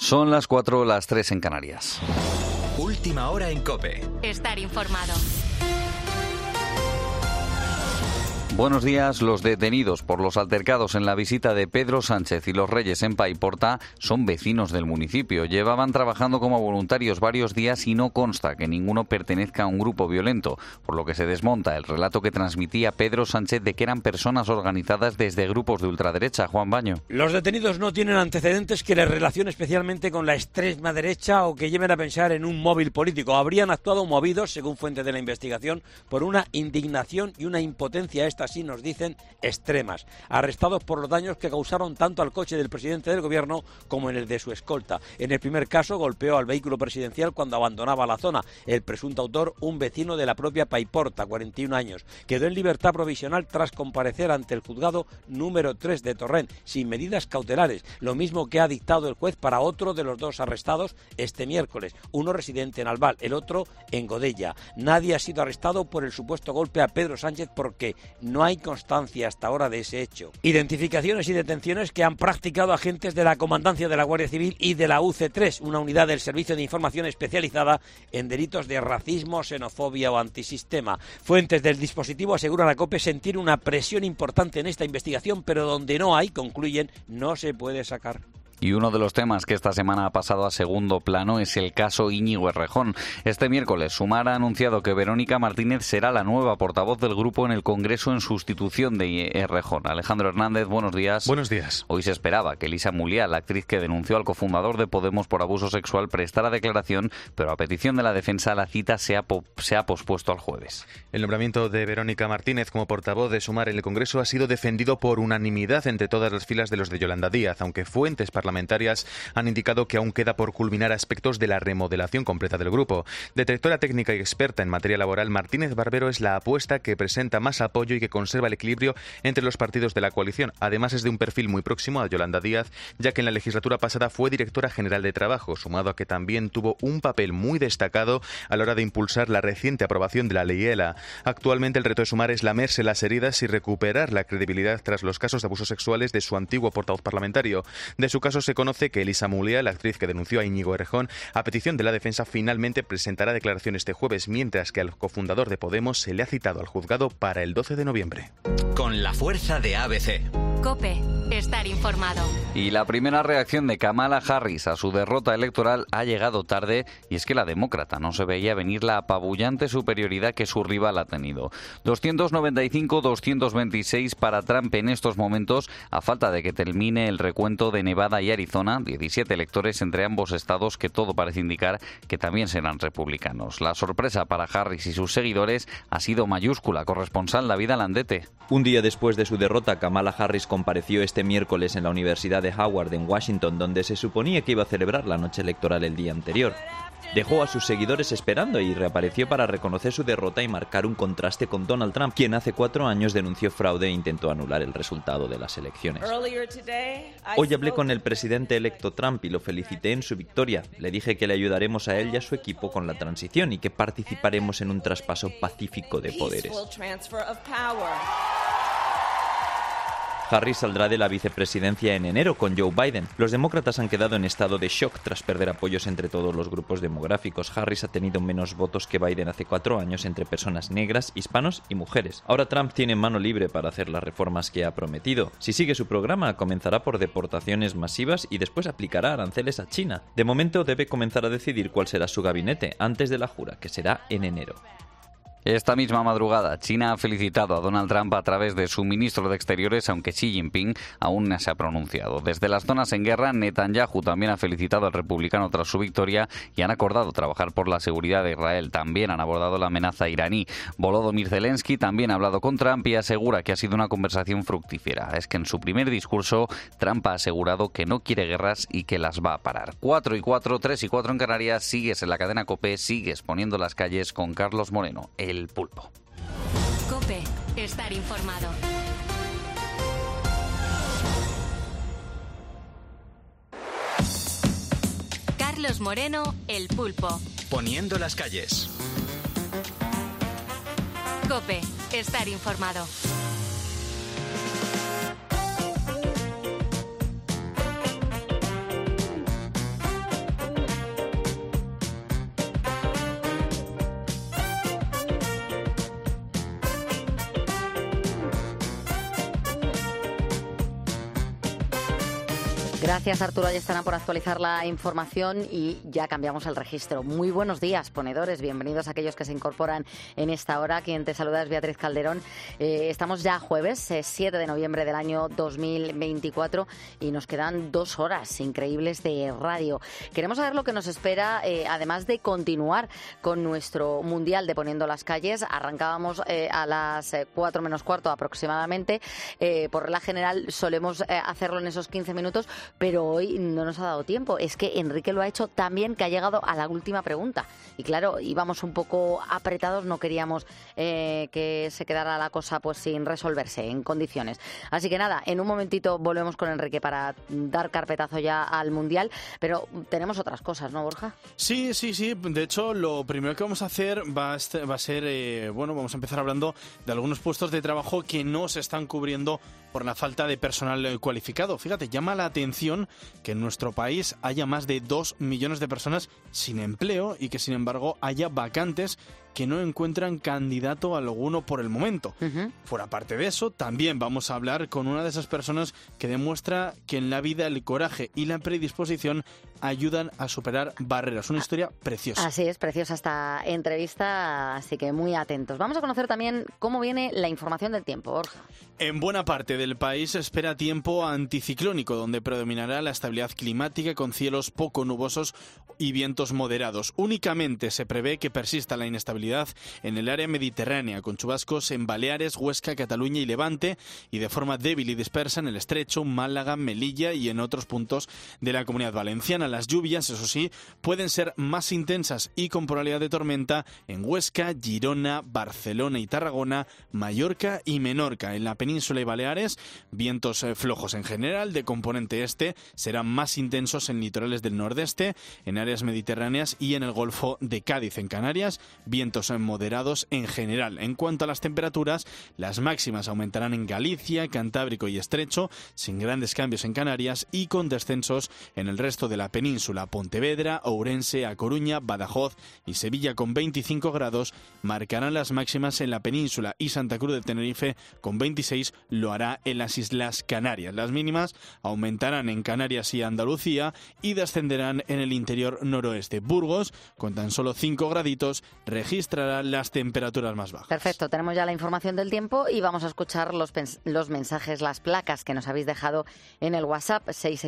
Son las 4, las 3 en Canarias. Última hora en COPE. Estar informado. Buenos días. Los detenidos por los altercados en la visita de Pedro Sánchez y los Reyes en Paiporta son vecinos del municipio. Llevaban trabajando como voluntarios varios días y no consta que ninguno pertenezca a un grupo violento, por lo que se desmonta el relato que transmitía Pedro Sánchez de que eran personas organizadas desde grupos de ultraderecha. Juan Baño. Los detenidos no tienen antecedentes que les relacione especialmente con la extrema derecha o que lleven a pensar en un móvil político. Habrían actuado movidos, según fuentes de la investigación, por una indignación y una impotencia así nos dicen, extremas, arrestados por los daños que causaron tanto al coche del presidente del gobierno como en el de su escolta. En el primer caso golpeó al vehículo presidencial cuando abandonaba la zona. El presunto autor, un vecino de la propia Paiporta, 41 años, quedó en libertad provisional tras comparecer ante el juzgado número 3 de Torrent, sin medidas cautelares, lo mismo que ha dictado el juez para otro de los dos arrestados este miércoles, uno residente en Albal, el otro en Godella. Nadie ha sido arrestado por el supuesto golpe a Pedro Sánchez porque no hay constancia hasta ahora de ese hecho. Identificaciones y detenciones que han practicado agentes de la Comandancia de la Guardia Civil y de la UC3, una unidad del Servicio de Información especializada en delitos de racismo, xenofobia o antisistema. Fuentes del dispositivo aseguran a COPE sentir una presión importante en esta investigación, pero donde no hay, concluyen, no se puede sacar. Y uno de los temas que esta semana ha pasado a segundo plano es el caso Íñigo Errejón. Este miércoles, Sumar ha anunciado que Verónica Martínez será la nueva portavoz del grupo en el Congreso en sustitución de Errejón. Alejandro Hernández, buenos días. Buenos días. Hoy se esperaba que Elisa Muliá, la actriz que denunció al cofundador de Podemos por abuso sexual, prestara declaración, pero a petición de la defensa la cita se ha pospuesto al jueves. El nombramiento de Verónica Martínez como portavoz de Sumar en el Congreso ha sido defendido por unanimidad entre todas las filas de los de Yolanda Díaz, aunque fuentes parlamentarias han indicado que aún queda por culminar aspectos de la remodelación completa del grupo. Directora técnica y experta en materia laboral, Martínez Barbero es la apuesta que presenta más apoyo y que conserva el equilibrio entre los partidos de la coalición. Además, es de un perfil muy próximo a Yolanda Díaz, ya que en la legislatura pasada fue directora general de Trabajo, sumado a que también tuvo un papel muy destacado a la hora de impulsar la reciente aprobación de la ley ELA. Actualmente el reto de Sumar es lamerse las heridas y recuperar la credibilidad tras los casos de abusos sexuales de su antiguo portavoz parlamentario. De su caso se conoce que Elisa Muliá, la actriz que denunció a Íñigo Errejón, a petición de la defensa, finalmente presentará declaración este jueves, mientras que al cofundador de Podemos se le ha citado al juzgado para el 12 de noviembre. Con la fuerza de ABC. COPE. Estar informado. Y la primera reacción de Kamala Harris a su derrota electoral ha llegado tarde, y es que la demócrata no se veía venir la apabullante superioridad que su rival ha tenido. 295-226 para Trump en estos momentos, a falta de que termine el recuento de Nevada y Arizona, 17 electores entre ambos estados que todo parece indicar que también serán republicanos. La sorpresa para Harris y sus seguidores ha sido mayúscula. Corresponsal David Alandete. Un día después de su derrota, Kamala Harris compareció este miércoles en la Universidad de Howard en Washington, donde se suponía que iba a celebrar la noche electoral el día anterior. Dejó a sus seguidores esperando y reapareció para reconocer su derrota y marcar un contraste con Donald Trump, quien hace 4 años denunció fraude e intentó anular el resultado de las elecciones. Hoy hablé con el presidente electo Trump y lo felicité en su victoria. Le dije que le ayudaremos a él y a su equipo con la transición y que participaremos en un traspaso pacífico de poderes. Harris saldrá de la vicepresidencia en enero con Joe Biden. Los demócratas han quedado en estado de shock tras perder apoyos entre todos los grupos demográficos. Harris ha tenido menos votos que Biden hace 4 años entre personas negras, hispanos y mujeres. Ahora Trump tiene mano libre para hacer las reformas que ha prometido. Si sigue su programa, comenzará por deportaciones masivas y después aplicará aranceles a China. De momento debe comenzar a decidir cuál será su gabinete antes de la jura, que será en enero. Esta misma madrugada, China ha felicitado a Donald Trump a través de su ministro de Exteriores, aunque Xi Jinping aún no se ha pronunciado. Desde las zonas en guerra, Netanyahu también ha felicitado al republicano tras su victoria y han acordado trabajar por la seguridad de Israel. También han abordado la amenaza iraní. Volodymyr Zelensky también ha hablado con Trump y asegura que ha sido una conversación fructífera. Es que en su primer discurso, Trump ha asegurado que no quiere guerras y que las va a parar. 4 y 4, 3 y 4 en Canarias. Sigues en la cadena COPE, sigues poniendo las calles con Carlos Moreno, el Pulpo. COPE. Estar informado. Carlos Moreno, el Pulpo. Poniendo las calles. COPE. Estar informado. Gracias, Arturo Ayestana, por actualizar la información y ya cambiamos el registro. Muy buenos días, ponedores. Bienvenidos a aquellos que se incorporan en esta hora. Quien te saluda es Beatriz Calderón. Estamos ya jueves, 7 de noviembre del año 2024 y nos quedan 2 horas increíbles de radio. Queremos saber lo que nos espera, además de continuar con nuestro Mundial de Poniendo las Calles. Arrancábamos a las 4 menos cuarto aproximadamente. Por regla general solemos hacerlo en esos 15 minutos, pero hoy no nos ha dado tiempo. Es que Enrique lo ha hecho tan bien que ha llegado a la última pregunta. Y claro, íbamos un poco apretados, no queríamos que se quedara la cosa pues sin resolverse en condiciones. Así que nada, en un momentito volvemos con Enrique para dar carpetazo ya al Mundial, pero tenemos otras cosas, ¿no, Borja? Sí. De hecho, lo primero que vamos a hacer va a ser, vamos a empezar hablando de algunos puestos de trabajo que no se están cubriendo por la falta de personal cualificado. Fíjate, llama la atención que en nuestro país haya más de 2 millones de personas sin empleo y que, sin embargo, haya vacantes que no encuentran candidato alguno por el momento. Fuera parte de eso, también vamos a hablar con una de esas personas que demuestra que en la vida el coraje y la predisposición ayudan a superar barreras. Una historia preciosa. Así es, preciosa esta entrevista, así que muy atentos. Vamos a conocer también cómo viene la información del tiempo, Borja. En buena parte del país se espera tiempo anticiclónico, donde predominará la estabilidad climática con cielos poco nubosos y vientos moderados. Únicamente se prevé que persista la inestabilidad en el área mediterránea, con chubascos en Baleares, Huesca, Cataluña y Levante, y de forma débil y dispersa en el Estrecho, Málaga, Melilla y en otros puntos de la Comunidad Valenciana. Las lluvias, eso sí, pueden ser más intensas y con probabilidad de tormenta en Huesca, Girona, Barcelona y Tarragona, Mallorca y Menorca. En la península y Baleares, vientos flojos en general, de componente este, serán más intensos en litorales del nordeste, en áreas mediterráneas y en el Golfo de Cádiz. En Canarias, vientos moderados en general. En cuanto a las temperaturas, las máximas aumentarán en Galicia, Cantábrico y Estrecho, sin grandes cambios en Canarias y con descensos en el resto de la península. Pontevedra, Ourense, A Coruña, Badajoz y Sevilla con 25 grados marcarán las máximas en la península, y Santa Cruz de Tenerife con 26 lo hará en las Islas Canarias. Las mínimas aumentarán en Canarias y Andalucía y descenderán en el interior noroeste. Burgos, con tan solo 5 graditos, registrará las temperaturas más bajas. Perfecto, tenemos ya la información del tiempo y vamos a escuchar los mensajes, las placas que nos habéis dejado en el WhatsApp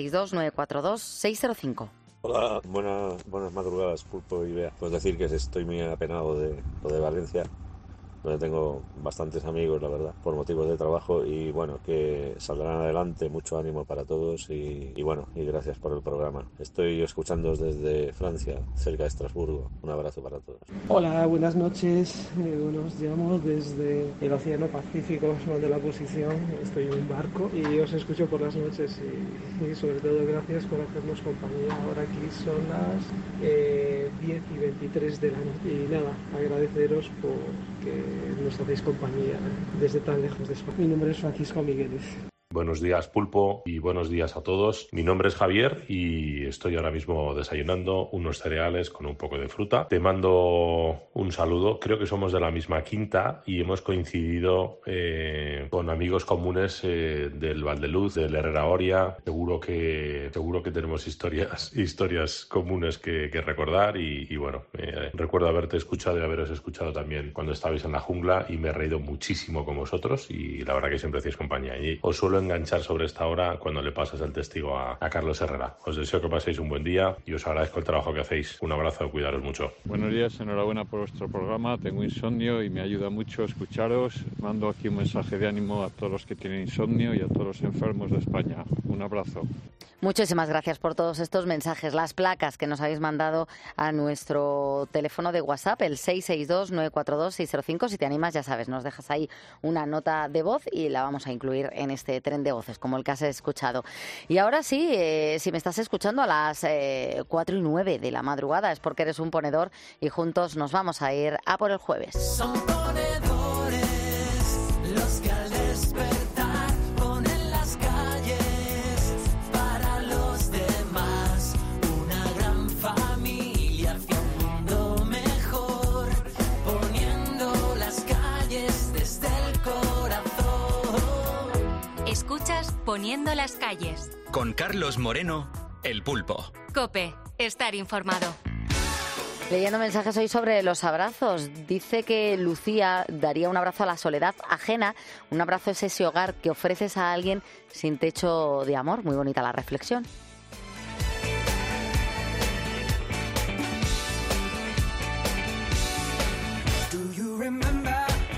662-942-605. Hola, buenas madrugadas, Pulpo y Bea. Pues decir que estoy muy apenado de lo de Valencia, donde tengo bastantes amigos, la verdad, por motivos de trabajo, y bueno, que saldrán adelante. Mucho ánimo para todos y gracias por el programa. Estoy escuchándoos desde Francia, cerca de Estrasburgo. Un abrazo para todos. Hola, buenas noches. Os llamo desde el Océano Pacífico, de la posición. Estoy en un barco y os escucho por las noches y sobre todo gracias por hacernos compañía. Ahora aquí son las 10:23 de la noche y nada, agradeceros porque nos hacéis compañía desde tan lejos de España. Mi nombre es Francisco Migueles. Buenos días, Pulpo, y buenos días a todos. Mi nombre es Javier y estoy ahora mismo desayunando unos cereales con un poco de fruta. Te mando un saludo. Creo que somos de la misma quinta y hemos coincidido con amigos comunes del Valdeluz, del Herrera Oria. Seguro que tenemos historias comunes que recordar y bueno, recuerdo haberte escuchado y haberos escuchado también cuando estabais en la jungla y me he reído muchísimo con vosotros y la verdad que siempre hacéis compañía. Y os suelo enganchar sobre esta hora cuando le pasas el testigo a Carlos Herrera. Os deseo que paséis un buen día y os agradezco el trabajo que hacéis. Un abrazo, cuidaros mucho. Buenos días, enhorabuena por vuestro programa. Tengo insomnio y me ayuda mucho escucharos. Mando aquí un mensaje de ánimo a todos los que tienen insomnio y a todos los enfermos de España. Un abrazo. Muchísimas gracias por todos estos mensajes, las placas que nos habéis mandado a nuestro teléfono de WhatsApp, el 662-942-605. Si te animas, ya sabes, nos dejas ahí una nota de voz y la vamos a incluir en este tren de voces, como el que has escuchado. Y ahora sí, si me estás escuchando a las 4:09 de la madrugada, es porque eres un ponedor y juntos nos vamos a ir a por el jueves. Son ponedores los que al despertar ponen las calles para los demás. Una gran familia hacia un mundo mejor, poniendo las calles desde el corazón. Escuchas Poniendo las Calles Con Carlos Moreno, El Pulpo. COPE. Estar informado. Leyendo mensajes hoy sobre los abrazos. Dice que Lucía daría un abrazo a la soledad ajena. Un abrazo es ese hogar que ofreces a alguien sin techo de amor. Muy bonita la reflexión. Do you remember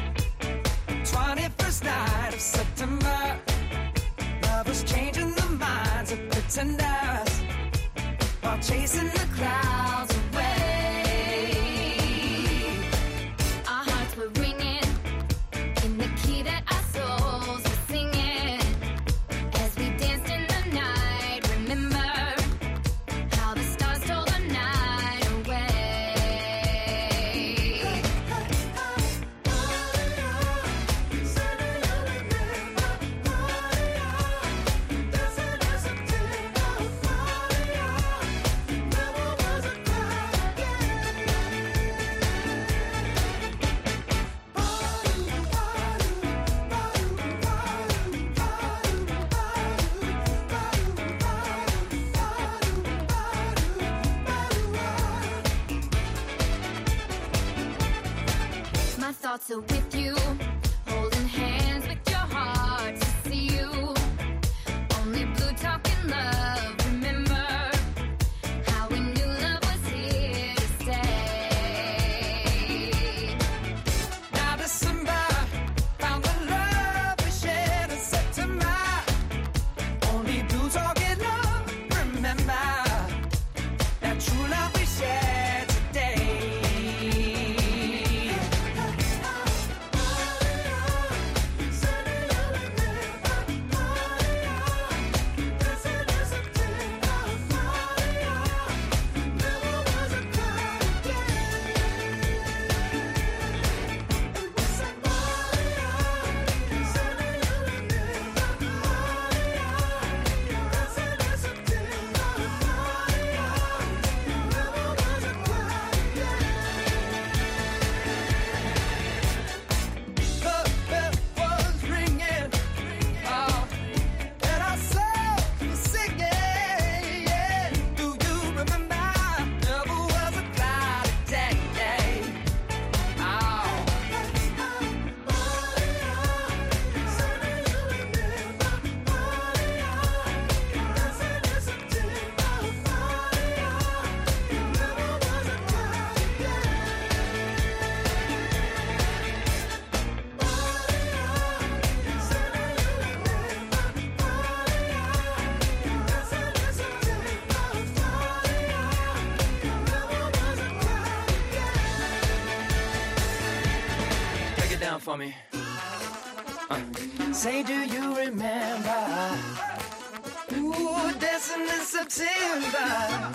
21st night of September? Love was changing the minds of pretenders while chasing the clouds away. Our hearts were ringing in the key that our souls were singing as we danced in the night. Remember how the stars stole the night away. My thoughts are with you, holding hands with your heart to see you. Only blue talking love, remember how we knew love was here to stay. Now December found the love we shared in September. Only blue talking love, remember that true love we shared today. Break it down for me. Say, do you remember? Ooh, dancing in September.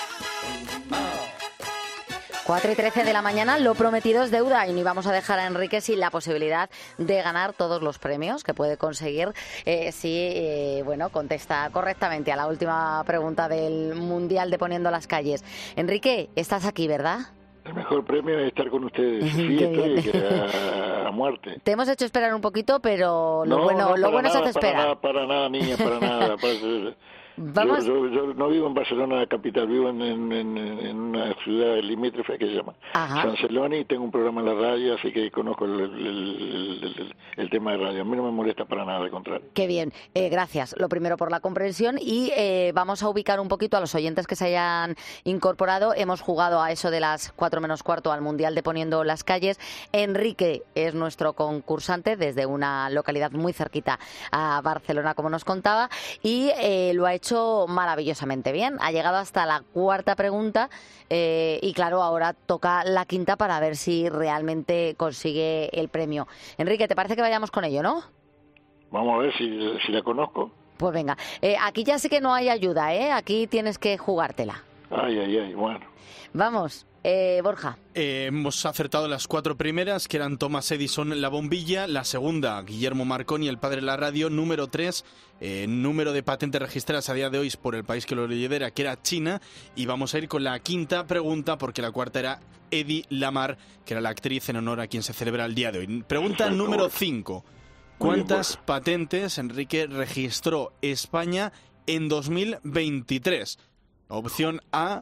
4:13 de la mañana, lo prometido es deuda y ni vamos a dejar a Enrique sin la posibilidad de ganar todos los premios que puede conseguir si contesta correctamente a la última pregunta del Mundial de Poniendo las Calles. Enrique, estás aquí, ¿verdad? El mejor premio es estar con ustedes. Sí, estoy a muerte. Te hemos hecho esperar un poquito, pero lo bueno se hace esperar. Para nada, niña, para nada. Vamos. Yo no vivo en Barcelona capital, vivo en una ciudad limítrofe que se llama San Celoni y tengo un programa en la radio, así que conozco el tema de radio. A mí no me molesta para nada, al contrario. Qué bien, gracias. Lo primero por la comprensión y vamos a ubicar un poquito a los oyentes que se hayan incorporado. Hemos jugado a eso de las 4 menos cuarto al Mundial de Poniendo las Calles. Enrique es nuestro concursante desde una localidad muy cerquita a Barcelona, como nos contaba, y lo ha hecho maravillosamente bien. Ha llegado hasta la cuarta pregunta y claro, ahora toca la quinta para ver si realmente consigue el premio. Enrique, ¿te parece que vayamos con ello, no? Vamos a ver si la conozco. Pues venga, aquí ya sí que no hay ayuda, ¿eh? Aquí tienes que jugártela. Ay, bueno. Vamos. Borja. Hemos acertado las 4 primeras, que eran Thomas Edison, la bombilla. La segunda, Guillermo Marconi, el padre de la radio. Número 3, número de patentes registradas a día de hoy por el país que lo lidera, que era China. Y vamos a ir con la quinta pregunta, porque la cuarta era Eddie Lamar, que era la actriz en honor a quien se celebra el día de hoy. Pregunta número 5. ¿Cuántas patentes, Enrique, registró España en 2023. Opción A,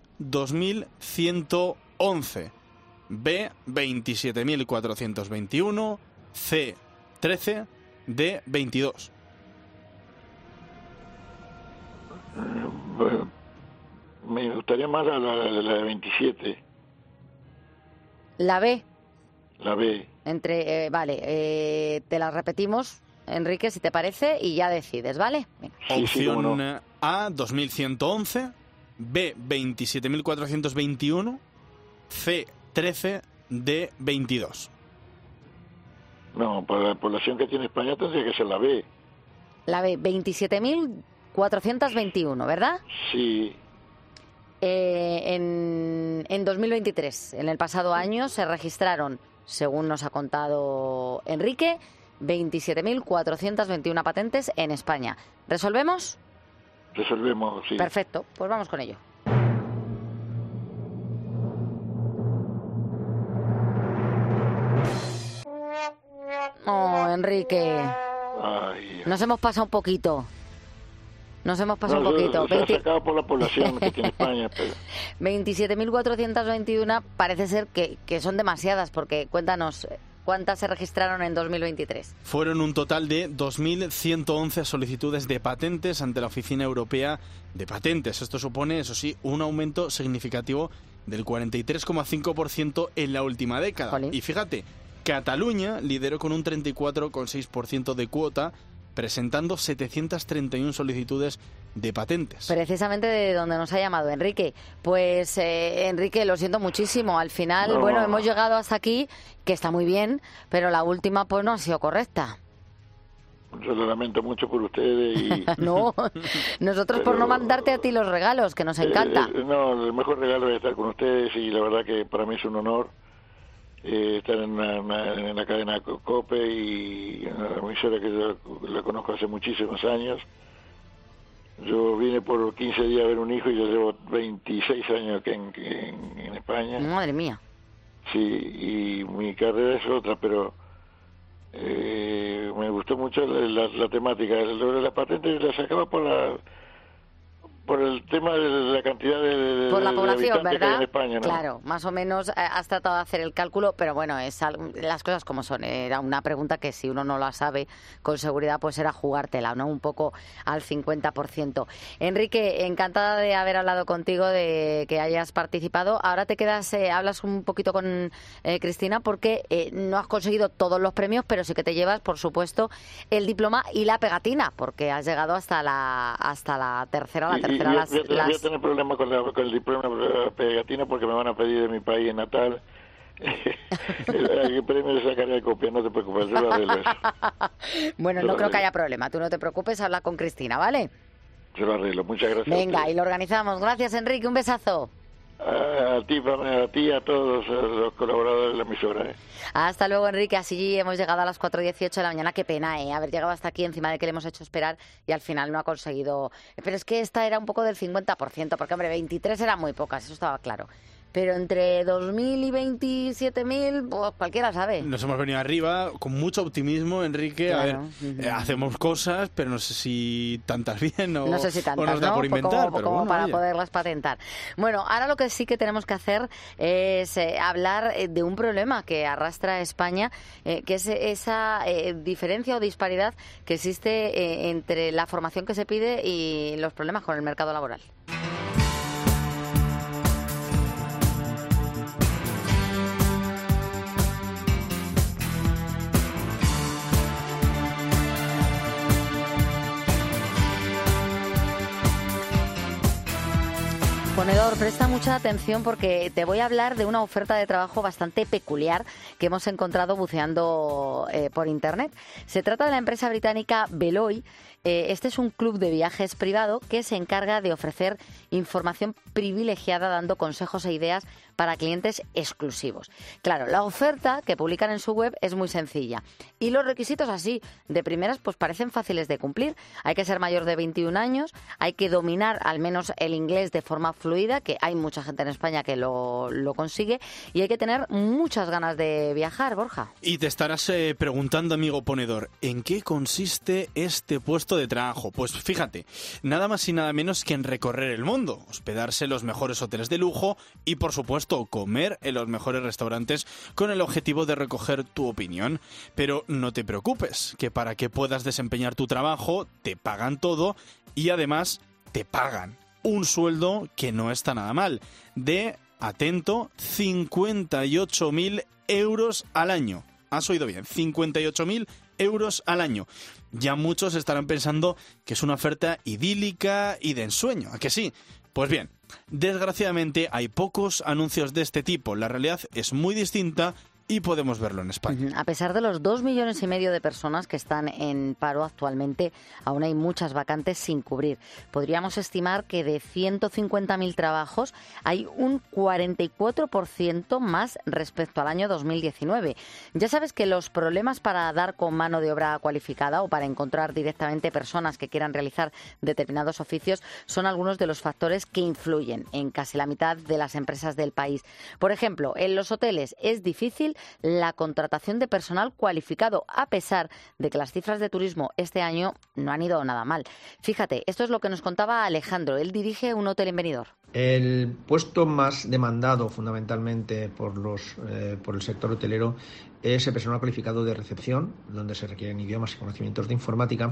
2111. B, 27.421. C, 13. D, 22. Me gustaría más la de 27. La B. La B. Te la repetimos, Enrique, si te parece, y ya decides, ¿vale? Venga. Opción A, 2111. B, 27.421. C, 13. D, 22. No, para la población que tiene España tendría que ser la B. La B, 27.421, ¿verdad? Sí. En 2023, en el pasado año, se registraron, según nos ha contado Enrique, 27.421 patentes en España. ¿Resolvemos? Resolvemos, sí. Perfecto, pues vamos con ello. Oh, Enrique. Ay. Nos hemos pasado un poquito. Nos hemos pasado un poquito. Se ha sacado por la población que tiene España. Pero... 27.421 parece ser que son demasiadas, porque cuéntanos, ¿cuántas se registraron en 2023? Fueron un total de 2.111 solicitudes de patentes ante la Oficina Europea de Patentes. Esto supone, eso sí, un aumento significativo del 43,5% en la última década. Jolín. Y fíjate, Cataluña lideró con un 34,6% de cuota, presentando 731 solicitudes de patentes. Precisamente de donde nos ha llamado Enrique. Pues, Enrique, lo siento muchísimo. Al final, No. bueno, hemos llegado hasta aquí, que está muy bien, pero la última pues no ha sido correcta. Yo lo lamento mucho por ustedes y... No, nosotros por no mandarte a ti los regalos, que nos encanta. No, el mejor regalo es estar con ustedes y la verdad que para mí es un honor estar en la cadena COPE y una emisora que yo la conozco hace muchísimos años. Yo vine por 15 días a ver un hijo y yo llevo 26 años aquí en España. Madre mía. Sí, y mi carrera es otra, pero me gustó mucho la temática. Lo de la patente la sacaba por el tema de la cantidad de Por la de población, habitantes que hay ¿verdad? en España, ¿no? Claro, más o menos has tratado de hacer el cálculo, pero bueno, las cosas como son. Era una pregunta que si uno no la sabe con seguridad, pues era jugártela, ¿no? Un poco al 50%. Enrique, encantada de haber hablado contigo, de que hayas participado. Ahora te quedas, hablas un poquito con Cristina, porque no has conseguido todos los premios, pero sí que te llevas, por supuesto, el diploma y la pegatina, porque has llegado hasta la tercera, Voy a tener problemas con el diploma de pegatina porque me van a pedir de mi país natal. El premio le sacaré copia, no te preocupes, yo lo arreglo eso. Bueno, no creo que haya problema. Tú no te preocupes, habla con Cristina, ¿vale? Yo lo arreglo, muchas gracias. Venga, y lo organizamos. Gracias, Enrique, un besazo. A ti y a todos los colaboradores de la emisora. Hasta luego, Enrique. Así hemos llegado a las 4:18 de la mañana. Qué pena, haber llegado hasta aquí encima de que le hemos hecho esperar y al final no ha conseguido. Pero es que esta era un poco del 50%, porque, hombre, 23 eran muy pocas, eso estaba claro. Pero entre 2.000 y 27.000, pues cualquiera sabe. Nos hemos venido arriba con mucho optimismo, Enrique. Claro. A ver, hacemos cosas, pero no sé si tantas bien o, No sé si tantas, o nos da ¿no? por inventar. Como pero bueno, para oye. poderlas patentar. Bueno, ahora lo que sí que tenemos que hacer es hablar de un problema que arrastra a España, que es esa diferencia o disparidad que existe entre la formación que se pide y los problemas con el mercado laboral. Ponedor, presta mucha atención porque te voy a hablar de una oferta de trabajo bastante peculiar que hemos encontrado buceando por Internet. Se trata de la empresa británica Veloy. Este es un club de viajes privado que se encarga de ofrecer información privilegiada dando consejos e ideas para clientes exclusivos. Claro, la oferta que publican en su web es muy sencilla y los requisitos así de primeras pues parecen fáciles de cumplir. Hay que ser mayor de 21 años, hay que dominar al menos el inglés de forma fluida, que hay mucha gente en España que lo consigue, y hay que tener muchas ganas de viajar, Borja. Y te estarás preguntando, amigo ponedor, ¿en qué consiste este puesto puesto de trabajo? Pues fíjate, nada más y nada menos que en recorrer el mundo, hospedarse en los mejores hoteles de lujo y, por supuesto, comer en los mejores restaurantes con el objetivo de recoger tu opinión. Pero no te preocupes, que para que puedas desempeñar tu trabajo te pagan todo y además te pagan un sueldo que no está nada mal, de, atento, 58.000 euros al año. Has oído bien, 58.000 euros al año. Ya muchos estarán pensando que es una oferta idílica y de ensueño, ¿a que sí? Pues bien, desgraciadamente hay pocos anuncios de este tipo. La realidad es muy distinta y podemos verlo en España. A pesar de los 2,5 millones de personas que están en paro actualmente, aún hay muchas vacantes sin cubrir. Podríamos estimar que de 150.000 trabajos hay un 44% más respecto al año 2019. Ya sabes que los problemas para dar con mano de obra cualificada o para encontrar directamente personas que quieran realizar determinados oficios son algunos de los factores que influyen en casi la mitad de las empresas del país. Por ejemplo, en los hoteles es difícil la contratación de personal cualificado, a pesar de que las cifras de turismo este año no han ido nada mal. Fíjate, esto es lo que nos contaba Alejandro. Él dirige un hotel en Benidorm. El puesto más demandado fundamentalmente por el sector hotelero es el personal cualificado de recepción, donde se requieren idiomas y conocimientos de informática,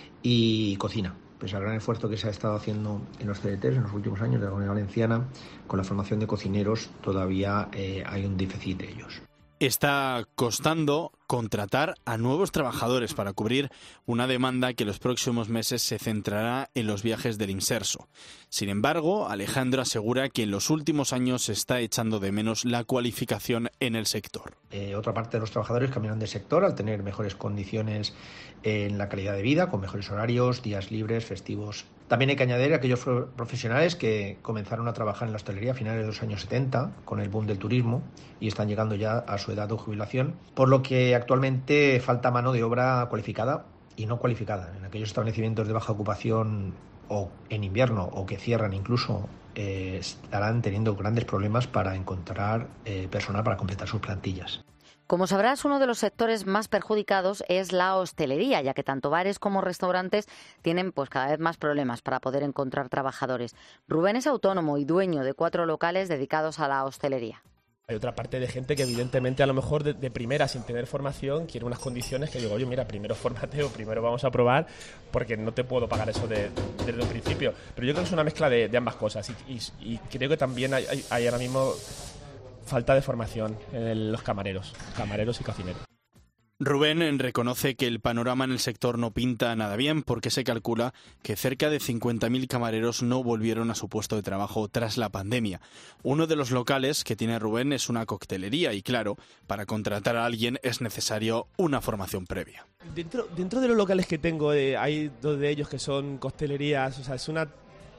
y cocina. Pese al gran esfuerzo que se ha estado haciendo en los CDTs en los últimos años de la Comunidad Valenciana, con la formación de cocineros todavía hay un déficit de ellos. Está costando contratar a nuevos trabajadores para cubrir una demanda que en los próximos meses se centrará en los viajes del inserso. Sin embargo, Alejandro asegura que en los últimos años se está echando de menos la cualificación en el sector. Otra parte de los trabajadores cambiarán de sector al tener mejores condiciones en la calidad de vida, con mejores horarios, días libres, festivos. También hay que añadir a aquellos profesionales que comenzaron a trabajar en la hostelería a finales de los años 70, con el boom del turismo, y están llegando ya a su edad de jubilación, por lo que actualmente falta mano de obra cualificada y no cualificada. En aquellos establecimientos de baja ocupación o en invierno o que cierran incluso, estarán teniendo grandes problemas para encontrar personal para completar sus plantillas. Como sabrás, uno de los sectores más perjudicados es la hostelería, ya que tanto bares como restaurantes tienen pues cada vez más problemas para poder encontrar trabajadores. Rubén es autónomo y dueño de 4 locales dedicados a la hostelería. Hay otra parte de gente que evidentemente a lo mejor de primera, sin tener formación, quiere unas condiciones que digo, oye, mira, primero fórmate o primero vamos a probar, porque no te puedo pagar eso desde un principio. Pero yo creo que es una mezcla de ambas cosas y creo que también hay ahora mismo falta de formación en los camareros y cocineros. Rubén reconoce que el panorama en el sector no pinta nada bien porque se calcula que cerca de 50.000 camareros no volvieron a su puesto de trabajo tras la pandemia. Uno de los locales que tiene Rubén es una coctelería y claro, para contratar a alguien es necesario una formación previa. Dentro de los locales que tengo hay 2 de ellos que son coctelerías, o sea, es una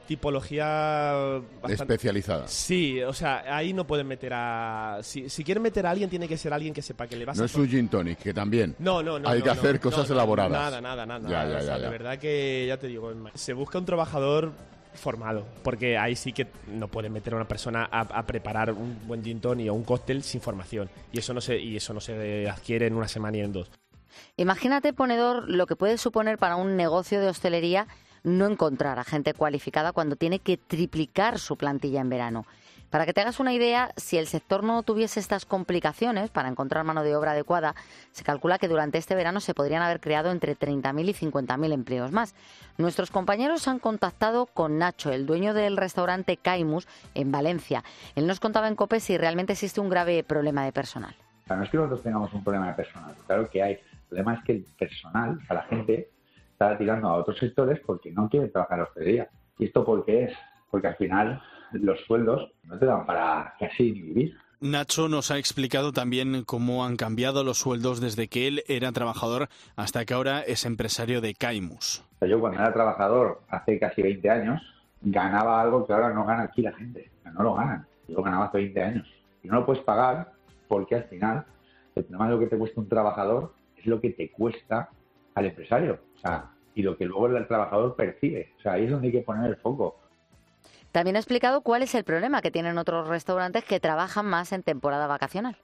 tipología bastante especializada. Sí, o sea, ahí no pueden meter a... Si quieren meter a alguien, tiene que ser alguien que sepa que le va a... No es un gin tonic, que también No. hay que hacer cosas elaboradas. Nada. Ya. De verdad que, ya te digo, se busca un trabajador formado, porque ahí sí que no pueden meter a una persona a preparar un buen gin tonic o un cóctel sin formación. Y eso no se adquiere en una semana y en 2. Imagínate, ponedor, lo que puede suponer para un negocio de hostelería no encontrar a gente cualificada cuando tiene que triplicar su plantilla en verano. Para que te hagas una idea, si el sector no tuviese estas complicaciones para encontrar mano de obra adecuada, se calcula que durante este verano se podrían haber creado entre 30.000 y 50.000 empleos más. Nuestros compañeros han contactado con Nacho, el dueño del restaurante Caimus en Valencia. Él nos contaba en COPE si realmente existe un grave problema de personal. No es que nosotros tengamos un problema de personal, claro que hay. El problema es que el personal, o sea, la gente está tirando a otros sectores porque no quieren trabajar en la hostelería. ¿Y esto por qué es? Porque al final los sueldos no te dan para casi ni vivir. Nacho nos ha explicado también cómo han cambiado los sueldos desde que él era trabajador hasta que ahora es empresario de Caimus. O sea, yo cuando era trabajador hace casi 20 años ganaba algo que ahora no gana aquí la gente. O sea, no lo ganan. Yo ganaba hace 20 años. Y no lo puedes pagar porque al final el problema de lo que te cuesta un trabajador es lo que te cuesta al empresario, o sea, y lo que luego el trabajador percibe. O sea, ahí es donde hay que poner el foco. También ha explicado cuál es el problema que tienen otros restaurantes que trabajan más en temporada vacacional.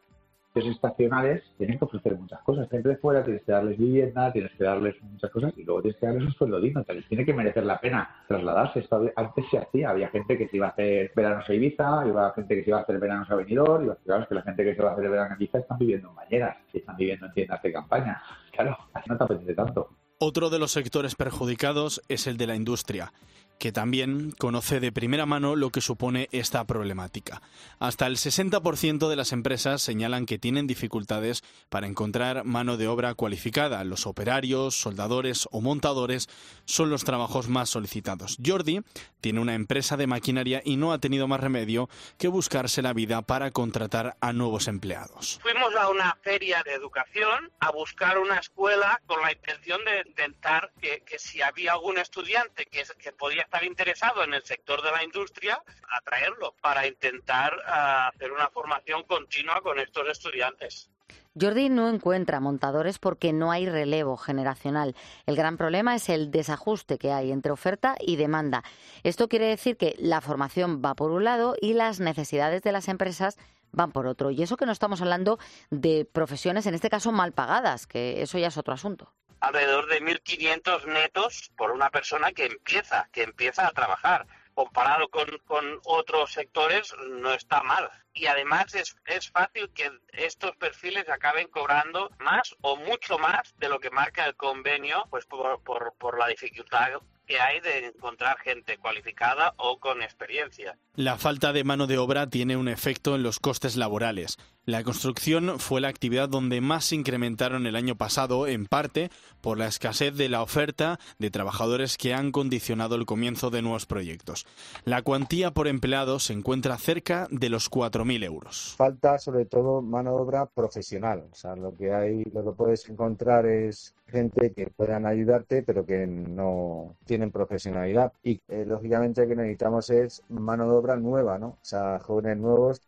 estacionales tienen que ofrecer muchas cosas. Gente de fuera tienes que darles vivienda, tienes que darles muchas cosas y luego tienes que darles un sueldo digno. Les tiene que merecer la pena trasladarse. Esto antes se hacía. Había gente que se iba a hacer veranos a Ibiza, había gente que se iba a hacer veranos a Benidorm, y claro, es que la gente que se va a hacer verano a Ibiza están viviendo en bañeras, están viviendo en tiendas de campaña. Claro, así no te apetece tanto. Otro de los sectores perjudicados es el de la industria, que también conoce de primera mano lo que supone esta problemática. Hasta el 60% de las empresas señalan que tienen dificultades para encontrar mano de obra cualificada. Los operarios, soldadores o montadores son los trabajos más solicitados. Jordi tiene una empresa de maquinaria y no ha tenido más remedio que buscarse la vida para contratar a nuevos empleados. Fuimos a una feria de educación a buscar una escuela con la intención de intentar que si había algún estudiante que podía estar interesado en el sector de la industria, atraerlo para intentar hacer una formación continua con estos estudiantes. Jordi no encuentra montadores porque no hay relevo generacional. El gran problema es el desajuste que hay entre oferta y demanda. Esto quiere decir que la formación va por un lado y las necesidades de las empresas van por otro. Y eso que no estamos hablando de profesiones, en este caso, mal pagadas, que eso ya es otro asunto. Alrededor de 1.500 netos por una persona que empieza a trabajar. Comparado con otros sectores, no está mal. Y además es fácil que estos perfiles acaben cobrando más o mucho más de lo que marca el convenio, pues por la dificultad que hay de encontrar gente cualificada o con experiencia. La falta de mano de obra tiene un efecto en los costes laborales. La construcción fue la actividad donde más se incrementaron el año pasado, en parte por la escasez de la oferta de trabajadores que han condicionado el comienzo de nuevos proyectos. La cuantía por empleado se encuentra cerca de los 4.000 euros. Falta sobre todo mano de obra profesional. O sea, lo que puedes encontrar es gente que puedan ayudarte, pero que no tienen profesionalidad. Y lógicamente lo que necesitamos es mano de obra nueva, ¿no? O sea, jóvenes nuevos.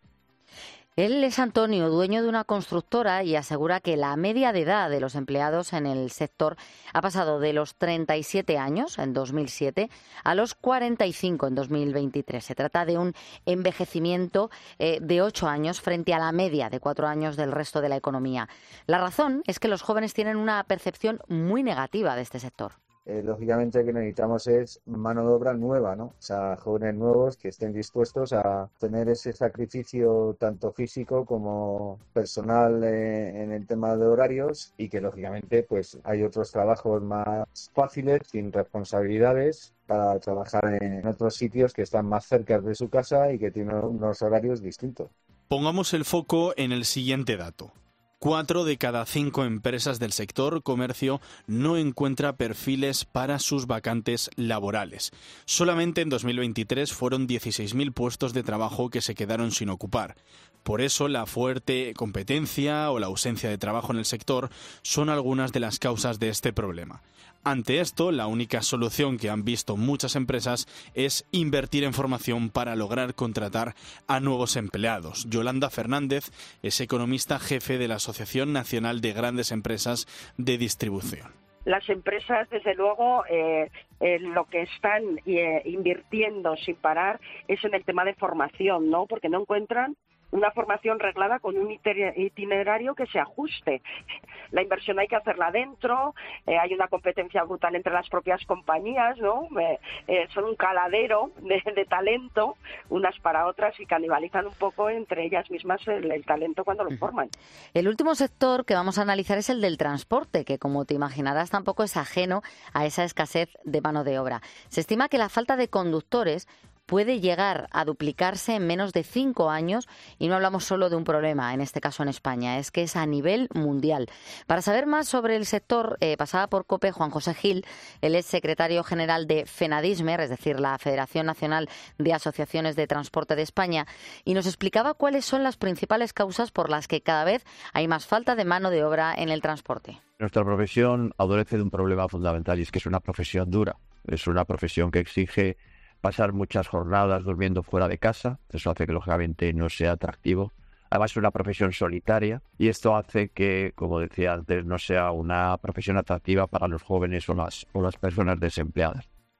Él es Antonio, dueño de una constructora, y asegura que la media de edad de los empleados en el sector ha pasado de los 37 años en 2007 a los 45 en 2023. Se trata de un envejecimiento de 8 años frente a la media de 4 años del resto de la economía. La razón es que los jóvenes tienen una percepción muy negativa de este sector. Lógicamente lo que necesitamos es mano de obra nueva, ¿no? O sea, jóvenes nuevos que estén dispuestos a tener ese sacrificio tanto físico como personal en el tema de horarios, y que lógicamente pues hay otros trabajos más fáciles, sin responsabilidades, para trabajar en otros sitios que están más cerca de su casa y que tienen unos horarios distintos. Pongamos el foco en el siguiente dato. 4 de cada 5 empresas del sector comercio no encuentra perfiles para sus vacantes laborales. Solamente en 2023 fueron 16.000 puestos de trabajo que se quedaron sin ocupar. Por eso, la fuerte competencia o la ausencia de trabajo en el sector son algunas de las causas de este problema. Ante esto, la única solución que han visto muchas empresas es invertir en formación para lograr contratar a nuevos empleados. Yolanda Fernández es economista jefe de la Asociación Nacional de Grandes Empresas de Distribución. Las empresas, desde luego, lo que están invirtiendo sin parar es en el tema de formación, ¿no? Porque no encuentran una formación reglada con un itinerario que se ajuste. La inversión hay que hacerla dentro, hay una competencia brutal entre las propias compañías, ¿no? Son un caladero de talento, unas para otras, y canibalizan un poco entre ellas mismas el talento cuando lo forman. El último sector que vamos a analizar es el del transporte, que, como te imaginarás, tampoco es ajeno a esa escasez de mano de obra. Se estima que la falta de conductores puede llegar a duplicarse en menos de 5 años, y no hablamos solo de un problema, en este caso en España, es que es a nivel mundial. Para saber más sobre el sector, pasaba por COPE Juan José Gil. Él es secretario general de FENADISMER, es decir, la Federación Nacional de Asociaciones de Transporte de España, y nos explicaba cuáles son las principales causas por las que cada vez hay más falta de mano de obra en el transporte. Nuestra profesión adolece de un problema fundamental, y es que es una profesión dura, es una profesión que exige pasar muchas jornadas durmiendo fuera de casa. Eso hace que lógicamente no sea atractivo. Además es una profesión solitaria, y esto hace que, como decía antes, no sea una profesión atractiva para los jóvenes o las personas desempleadas.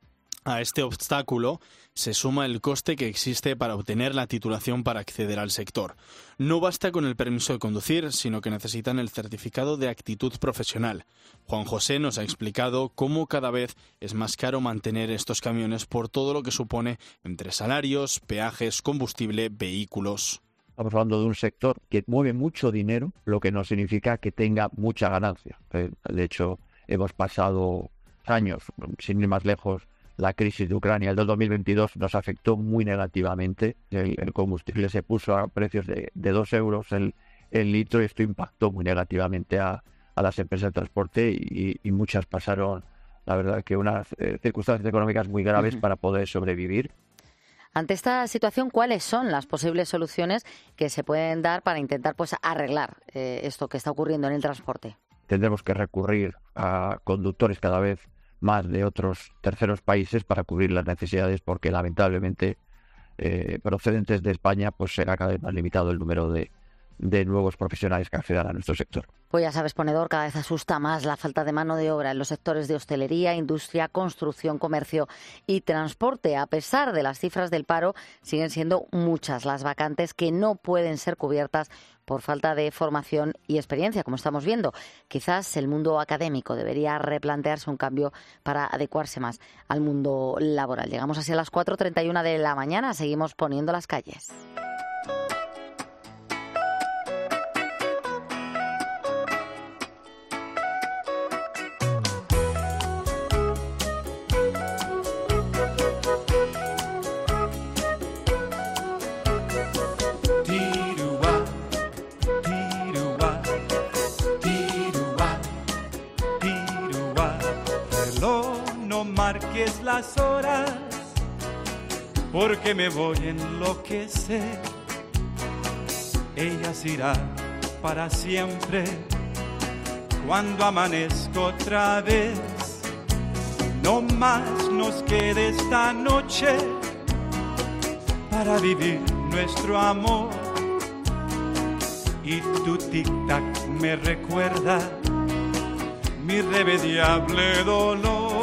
A este obstáculo se suma el coste que existe para obtener la titulación para acceder al sector. No basta con el permiso de conducir, sino que necesitan el certificado de actitud profesional. Juan José nos ha explicado cómo cada vez es más caro mantener estos camiones por todo lo que supone entre salarios, peajes, combustible, vehículos. Estamos hablando de un sector que mueve mucho dinero, lo que no significa que tenga mucha ganancia. De hecho, hemos pasado años, sin ir más lejos, la crisis de Ucrania. El 2022 nos afectó muy negativamente. El combustible se puso a precios de 2 euros el litro y esto impactó muy negativamente a las empresas de transporte y muchas pasaron, la verdad, que unas circunstancias económicas muy graves para poder sobrevivir. Ante esta situación, ¿cuáles son las posibles soluciones que se pueden dar para intentar arreglar esto que está ocurriendo en el transporte? Tendremos que recurrir a conductores cada vez más de otros terceros países para cubrir las necesidades, porque lamentablemente procedentes de España pues será cada vez más limitado el número de nuevos profesionales que accedan a nuestro sector. Pues ya sabes, ponedor, cada vez asusta más la falta de mano de obra en los sectores de hostelería, industria, construcción, comercio y transporte. A pesar de las cifras del paro, siguen siendo muchas las vacantes que no pueden ser cubiertas por falta de formación y experiencia, como estamos viendo. Quizás el mundo académico debería replantearse un cambio para adecuarse más al mundo laboral. Llegamos así a las 4:31 de la mañana, seguimos poniendo las calles. Marques las horas, porque me voy a enloquecer. Ellas irán para siempre cuando amanezca otra vez. No más nos quede esta noche para vivir nuestro amor. Y tu tic-tac me recuerda mi irremediable dolor.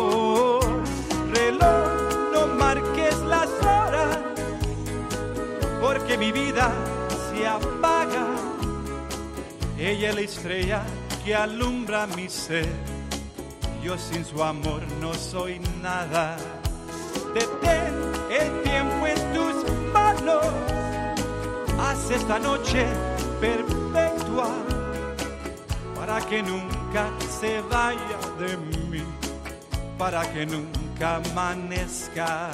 Reloj, no marques las horas, porque mi vida se apaga. Ella es la estrella que alumbra mi ser. Yo sin su amor no soy nada. Detén el tiempo en tus manos. Haz esta noche perpetua para que nunca se vaya de mí, para que nunca amanezca.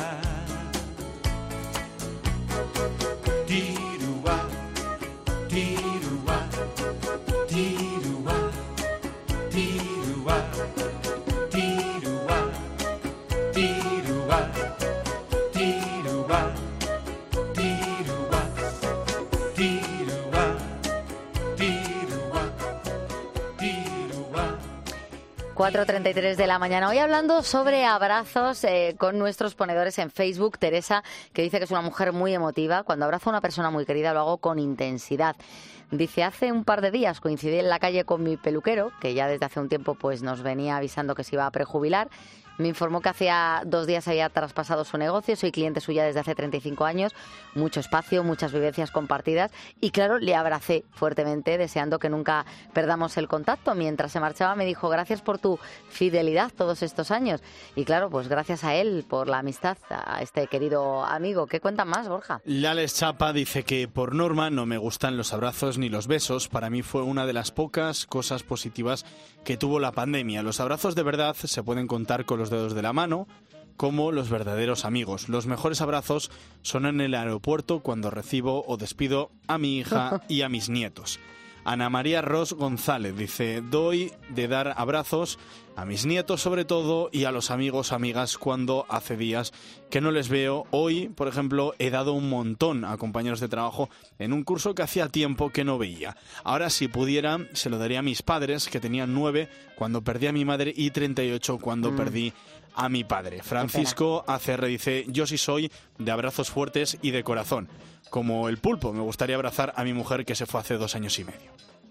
Tirua, tirua, tirua, tirua, tirua, tirua, tirua, tirua, tirua, tirua, tirua. 4:33 de la mañana. Hoy hablando sobre abrazos con nuestros ponedores en Facebook. Teresa, que dice que es una mujer muy emotiva. Cuando abrazo a una persona muy querida lo hago con intensidad. Dice, hace un par de días coincidí en la calle con mi peluquero, que ya desde hace un tiempo pues nos venía avisando que se iba a prejubilar. Me informó que hacía 2 días había traspasado su negocio. Soy cliente suya desde hace 35 años. Mucho espacio, muchas vivencias compartidas. Y claro, le abracé fuertemente, deseando que nunca perdamos el contacto. Mientras se marchaba me dijo, gracias por tu fidelidad todos estos años. Y claro, pues gracias a él por la amistad, a este querido amigo. ¿Qué cuentan más, Borja? Lales Chapa dice que por norma no me gustan los abrazos ni los besos. Para mí fue una de las pocas cosas positivas que tuvo la pandemia. Los abrazos de verdad se pueden contar con los dedos de la mano, como los verdaderos amigos. Los mejores abrazos son en el aeropuerto cuando recibo o despido a mi hija y a mis nietos. Ana María Ros González dice, doy de dar abrazos a mis nietos sobre todo y a los amigos, amigas cuando hace días que no les veo. Hoy, por ejemplo, he dado un montón a compañeros de trabajo en un curso que hacía tiempo que no veía. Ahora, si pudiera, se lo daría a mis padres, que tenían 9 cuando perdí a mi madre y 38 cuando perdí a mi padre. Francisco ACR dice, yo sí soy de abrazos fuertes y de corazón. Como el pulpo, me gustaría abrazar a mi mujer que se fue hace 2 años y medio.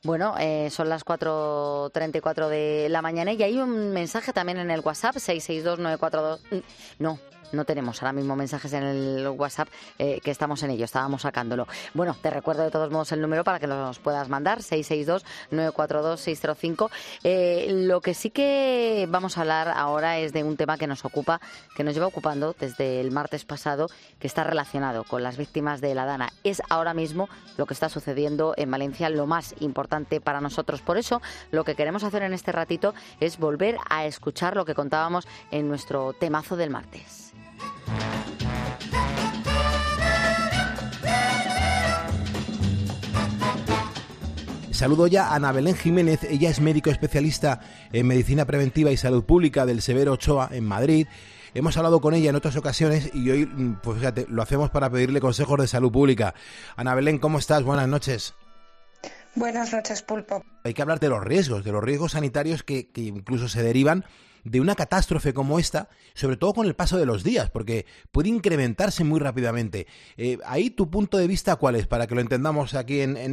Bueno, son las 4:34 de la mañana y hay un mensaje también en el WhatsApp, 662-942... No tenemos ahora mismo mensajes en el WhatsApp, que estamos en ello, estábamos sacándolo. Bueno, te recuerdo de todos modos el número para que los puedas mandar, 662-942-605. Lo que sí que vamos a hablar ahora es de un tema que nos ocupa, que nos lleva ocupando desde el martes pasado, que está relacionado con las víctimas de la Dana. Es ahora mismo lo que está sucediendo en Valencia lo más importante para nosotros. Por eso, lo que queremos hacer en este ratito es volver a escuchar lo que contábamos en nuestro temazo del martes. Saludo ya a Ana Belén Jiménez, ella es médico especialista en medicina preventiva y salud pública del Severo Ochoa en Madrid. Hemos hablado con ella en otras ocasiones y hoy, pues fíjate, lo hacemos para pedirle consejos de salud pública. Ana Belén, ¿cómo estás? Buenas noches. Buenas noches, Pulpo. Hay que hablar de los riesgos sanitarios que incluso se derivan de una catástrofe como esta, sobre todo con el paso de los días, porque puede incrementarse muy rápidamente. Ahí tu punto de vista, ¿cuál es? Para que lo entendamos aquí en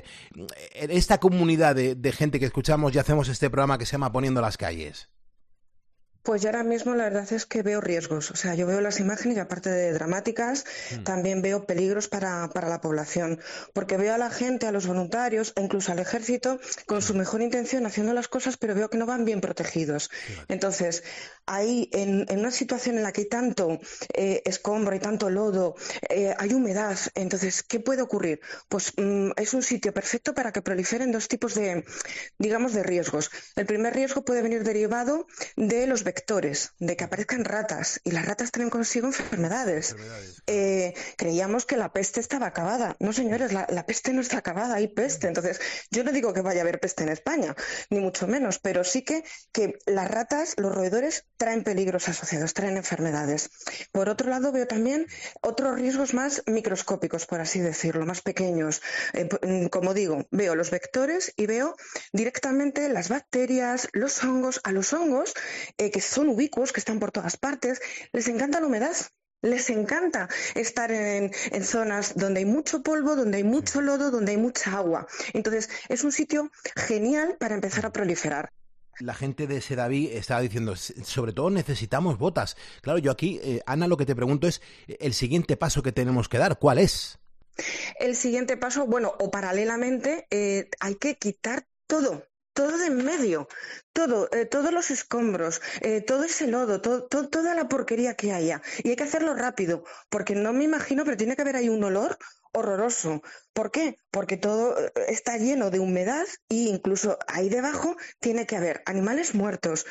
esta comunidad de gente que escuchamos y hacemos este programa que se llama Poniendo las Calles. Pues yo ahora mismo la verdad es que veo riesgos. O sea, yo veo las imágenes y aparte de dramáticas, también veo peligros para la población. Porque veo a la gente, a los voluntarios, e incluso al ejército, con su mejor intención haciendo las cosas, pero veo que no van bien protegidos. Entonces, ahí, en una situación en la que hay tanto escombro, hay tanto lodo, hay humedad, entonces, ¿qué puede ocurrir? Pues es un sitio perfecto para que proliferen dos tipos de riesgos. El primer riesgo puede venir derivado de los vectores, de que aparezcan ratas, y las ratas traen consigo enfermedades. Creíamos que la peste estaba acabada. No, señores, la peste no está acabada, hay peste. Entonces, yo no digo que vaya a haber peste en España, ni mucho menos, pero sí que las ratas, los roedores, traen peligros asociados, traen enfermedades. Por otro lado, veo también otros riesgos más microscópicos, por así decirlo, más pequeños. Como digo, veo los vectores y veo directamente las bacterias, los hongos. A los hongos, que son ubicuos, que están por todas partes, les encanta la humedad. Les encanta estar en zonas donde hay mucho polvo, donde hay mucho lodo, donde hay mucha agua. Entonces, es un sitio genial para empezar a proliferar. La gente de Sedaví estaba diciendo, sobre todo necesitamos botas. Claro, yo aquí, Ana, lo que te pregunto es el siguiente paso que tenemos que dar. ¿Cuál es? El siguiente paso, bueno, o paralelamente, hay que quitar todo de en medio, todos los escombros, todo ese lodo, toda la porquería que haya. Y hay que hacerlo rápido, porque no me imagino, pero tiene que haber ahí un olor horroroso. ¿Por qué? Porque todo está lleno de humedad e incluso ahí debajo tiene que haber animales muertos.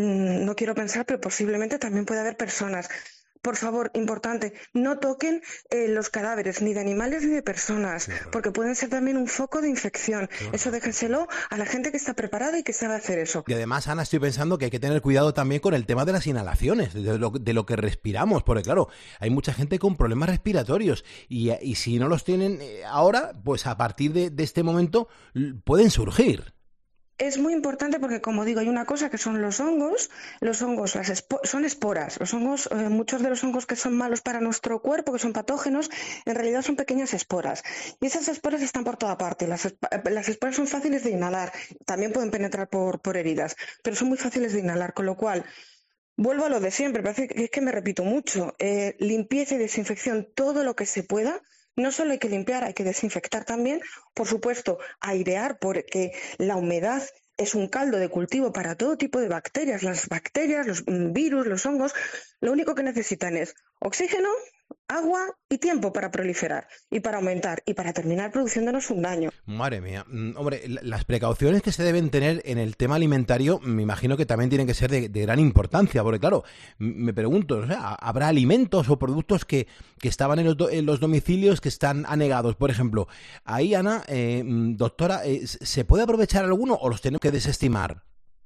No quiero pensar, pero posiblemente también puede haber personas. Por favor, importante, no toquen los cadáveres ni de animales ni de personas, porque pueden ser también un foco de infección. Eso déjenselo a la gente que está preparada y que sabe hacer eso. Y además, Ana, estoy pensando que hay que tener cuidado también con el tema de las inhalaciones, de lo que respiramos, porque claro, hay mucha gente con problemas respiratorios y si no los tienen ahora, pues a partir de este momento pueden surgir. Es muy importante porque, como digo, hay una cosa que son los hongos. Los hongos son esporas. Los hongos, muchos de los hongos que son malos para nuestro cuerpo, que son patógenos, en realidad son pequeñas esporas. Y esas esporas están por toda parte. Las esporas son fáciles de inhalar. También pueden penetrar por heridas, pero son muy fáciles de inhalar, con lo cual vuelvo a lo de siempre. Parece que es que me repito mucho. Limpieza y desinfección todo lo que se pueda. No solo hay que limpiar, hay que desinfectar también. Por supuesto, airear, porque la humedad es un caldo de cultivo para todo tipo de bacterias. Las bacterias, los virus, los hongos, lo único que necesitan es oxígeno, agua y tiempo para proliferar y para aumentar y para terminar produciéndonos un daño. Madre mía. Hombre, las precauciones que se deben tener en el tema alimentario me imagino que también tienen que ser de gran importancia, porque claro, me pregunto, ¿habrá alimentos o productos que estaban en los domicilios que están anegados? Por ejemplo, ahí, Ana, doctora, ¿se puede aprovechar alguno o los tenemos que desestimar?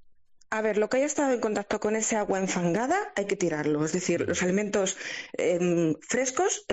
A ver, lo que haya estado en contacto con ese agua enfangada hay que tirarlo. Es decir, los alimentos frescos, esos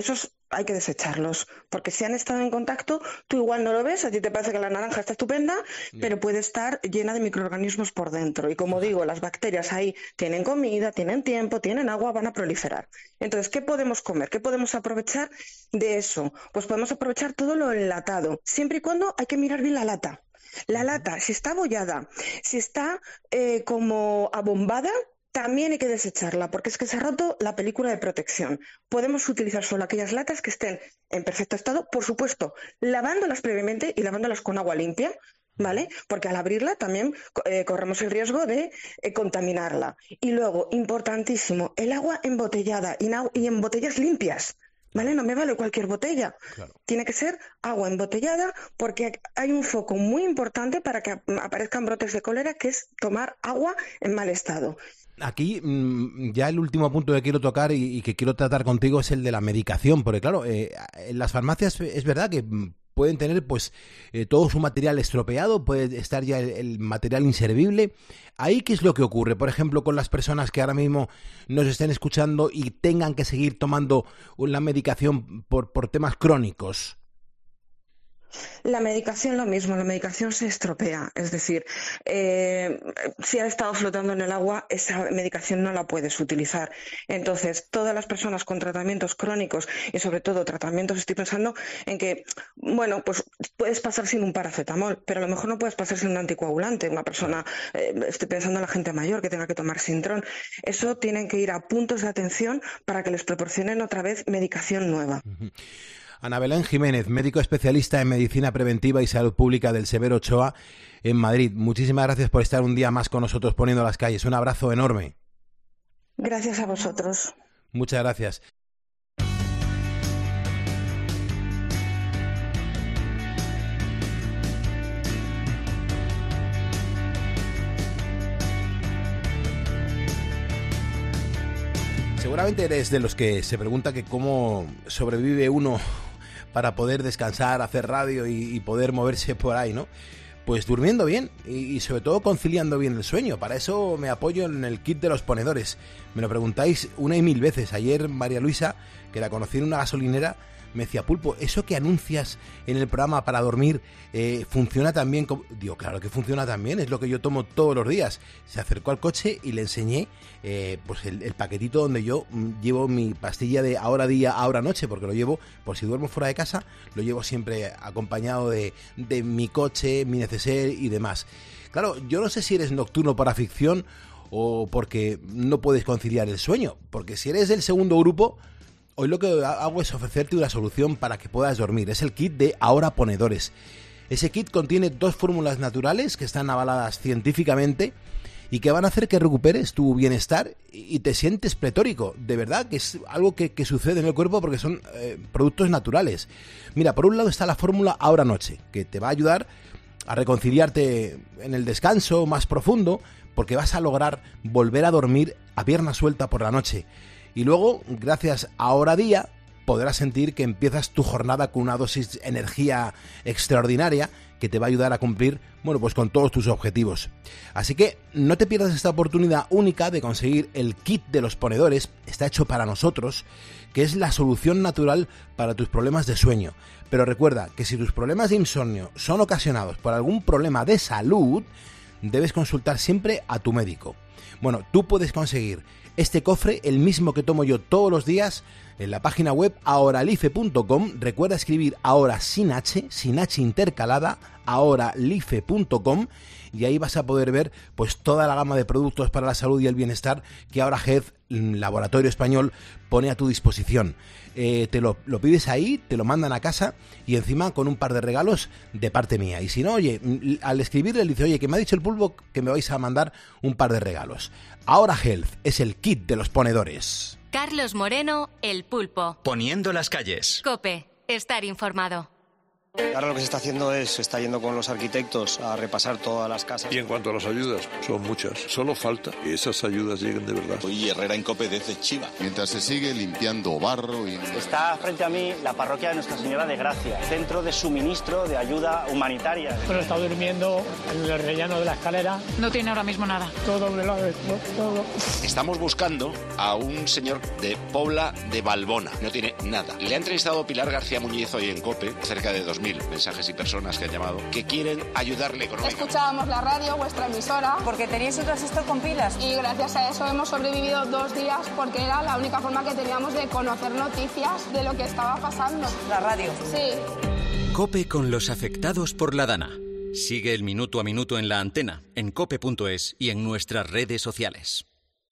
hay que desecharlos, porque si han estado en contacto, tú igual no lo ves, a ti te parece que la naranja está estupenda, pero puede estar llena de microorganismos por dentro. Y como digo, las bacterias ahí tienen comida, tienen tiempo, tienen agua, van a proliferar. Entonces, ¿qué podemos comer? ¿Qué podemos aprovechar de eso? Pues podemos aprovechar todo lo enlatado, siempre y cuando hay que mirar bien la lata. La lata, si está abollada, si está como abombada, también hay que desecharla, porque es que se ha roto la película de protección. Podemos utilizar solo aquellas latas que estén en perfecto estado, por supuesto, lavándolas previamente y lavándolas con agua limpia, ¿vale? Porque al abrirla también corremos el riesgo de contaminarla. Y luego, importantísimo, el agua embotellada y en botellas limpias. ¿Vale? No me vale cualquier botella. Claro. Tiene que ser agua embotellada, porque hay un foco muy importante para que aparezcan brotes de cólera, que es tomar agua en mal estado. Aquí ya el último punto que quiero tocar y que quiero tratar contigo es el de la medicación, porque claro, en las farmacias es verdad que pueden tener pues todo su material estropeado, puede estar ya el material inservible. ¿Ahí qué es lo que ocurre? Por ejemplo, con las personas que ahora mismo nos estén escuchando y tengan que seguir tomando la medicación por temas crónicos. La medicación lo mismo, la medicación se estropea, es decir, si ha estado flotando en el agua, esa medicación no la puedes utilizar. Entonces, todas las personas con tratamientos crónicos y sobre todo tratamientos, estoy pensando en que, bueno, pues puedes pasar sin un paracetamol, pero a lo mejor no puedes pasar sin un anticoagulante. Una persona, estoy pensando en la gente mayor que tenga que tomar Sintrón. Eso tienen que ir a puntos de atención para que les proporcionen otra vez medicación nueva. Ana Belén Jiménez, médico especialista en medicina preventiva y salud pública del Severo Ochoa en Madrid. Muchísimas gracias por estar un día más con nosotros poniendo las calles. Un abrazo enorme. Gracias a vosotros. Muchas gracias. Seguramente eres de los que se pregunta que cómo sobrevive uno para poder descansar, hacer radio y poder moverse por ahí, ¿no? Pues durmiendo bien y sobre todo conciliando bien el sueño. Para eso me apoyo en el kit de los ponedores. Me lo preguntáis una y mil veces. Ayer María Luisa, que la conocí en una gasolinera, me decía, Pulpo, ¿eso que anuncias en el programa para dormir funciona también? Digo, claro que funciona también, es lo que yo tomo todos los días. Se acercó al coche y le enseñé pues el paquetito donde yo llevo mi pastilla de ahora día, ahora noche, porque lo llevo, por si duermo fuera de casa, lo llevo siempre acompañado de mi coche, mi neceser y demás. Claro, yo no sé si eres nocturno por afición o porque no puedes conciliar el sueño, porque si eres del segundo grupo, hoy lo que hago es ofrecerte una solución para que puedas dormir. Es el kit de Ahora Ponedores. Ese kit contiene 2 fórmulas naturales que están avaladas científicamente y que van a hacer que recuperes tu bienestar y te sientes pletórico. De verdad que es algo que sucede en el cuerpo porque son productos naturales. Mira, por un lado está la fórmula Ahora Noche, que te va a ayudar a reconciliarte en el descanso más profundo, porque vas a lograr volver a dormir a pierna suelta por la noche. Y luego, gracias a Ahora Día, podrás sentir que empiezas tu jornada con una dosis de energía extraordinaria que te va a ayudar a cumplir, bueno, pues con todos tus objetivos. Así que no te pierdas esta oportunidad única de conseguir el kit de los ponedores, está hecho para nosotros, que es la solución natural para tus problemas de sueño. Pero recuerda que si tus problemas de insomnio son ocasionados por algún problema de salud, debes consultar siempre a tu médico. Bueno, tú puedes conseguir este cofre, el mismo que tomo yo todos los días, en la página web ahoralife.com. Recuerda escribir ahora sin H intercalada, ahoralife.com, y ahí vas a poder ver pues toda la gama de productos para la salud y el bienestar que Ahora Health, laboratorio español, pone a tu disposición. Te lo pides ahí, te lo mandan a casa y encima con un par de regalos de parte mía. Y si no, oye, al escribirle le dice, oye, que me ha dicho el Pulpo que me vais a mandar un par de regalos. Ahora Health es el kit de los ponedores. Carlos Moreno, el Pulpo. Poniendo las calles. COPE, estar informado. Ahora lo que se está haciendo es, se está yendo con los arquitectos a repasar todas las casas. Y en cuanto a las ayudas, son muchas. Solo falta que esas ayudas lleguen de verdad. Hoy Herrera en COPE desde Chiva. Mientras se sigue limpiando barro y... Está frente a mí la parroquia de Nuestra Señora de Gracia, centro de suministro de ayuda humanitaria. Pero está durmiendo en el rellano de la escalera. No tiene ahora mismo nada. Todo velado, todo. Estamos buscando a un señor de Pobla de Balbona. No tiene nada. Le ha entrevistado Pilar García Muñiz hoy en COPE, cerca de 2000 mensajes y personas que han llamado, que quieren ayudarle económicamente. Escuchábamos la radio, vuestra emisora, porque teníais un transistor con pilas. Y gracias a eso hemos sobrevivido 2 días, porque era la única forma que teníamos de conocer noticias de lo que estaba pasando. La radio. Sí. COPE con los afectados por la Dana. Sigue el minuto a minuto en la antena, en cope.es y en nuestras redes sociales.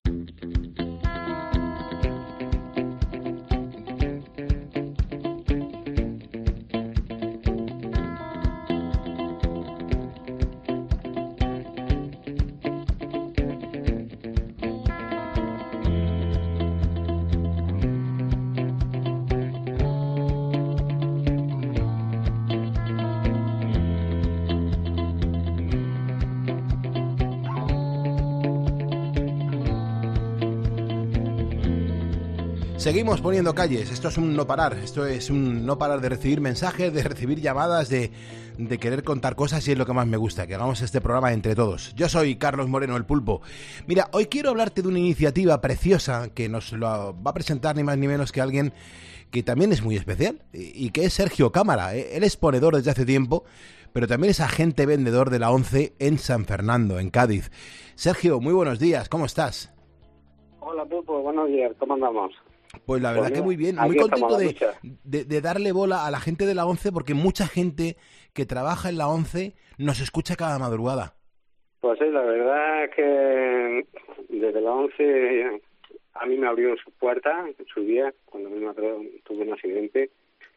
Seguimos poniendo calles, esto es un no parar, esto es un no parar de recibir mensajes, de recibir llamadas, de querer contar cosas, y es lo que más me gusta, que hagamos este programa entre todos. Yo soy Carlos Moreno, el Pulpo. Mira, hoy quiero hablarte de una iniciativa preciosa que nos lo va a presentar ni más ni menos que alguien que también es muy especial, y que es Sergio Cámara. Él es ponedor desde hace tiempo, pero también es agente vendedor de la ONCE en San Fernando, en Cádiz. Sergio, muy buenos días, ¿cómo estás? Hola Pulpo, buenos días, ¿cómo andamos? Pues la verdad que muy bien, muy contento de darle bola a la gente de la ONCE, porque mucha gente que trabaja en la ONCE nos escucha cada madrugada. Pues sí, la verdad es que desde la ONCE a mí me abrió su puerta en su día, cuando tuve un accidente,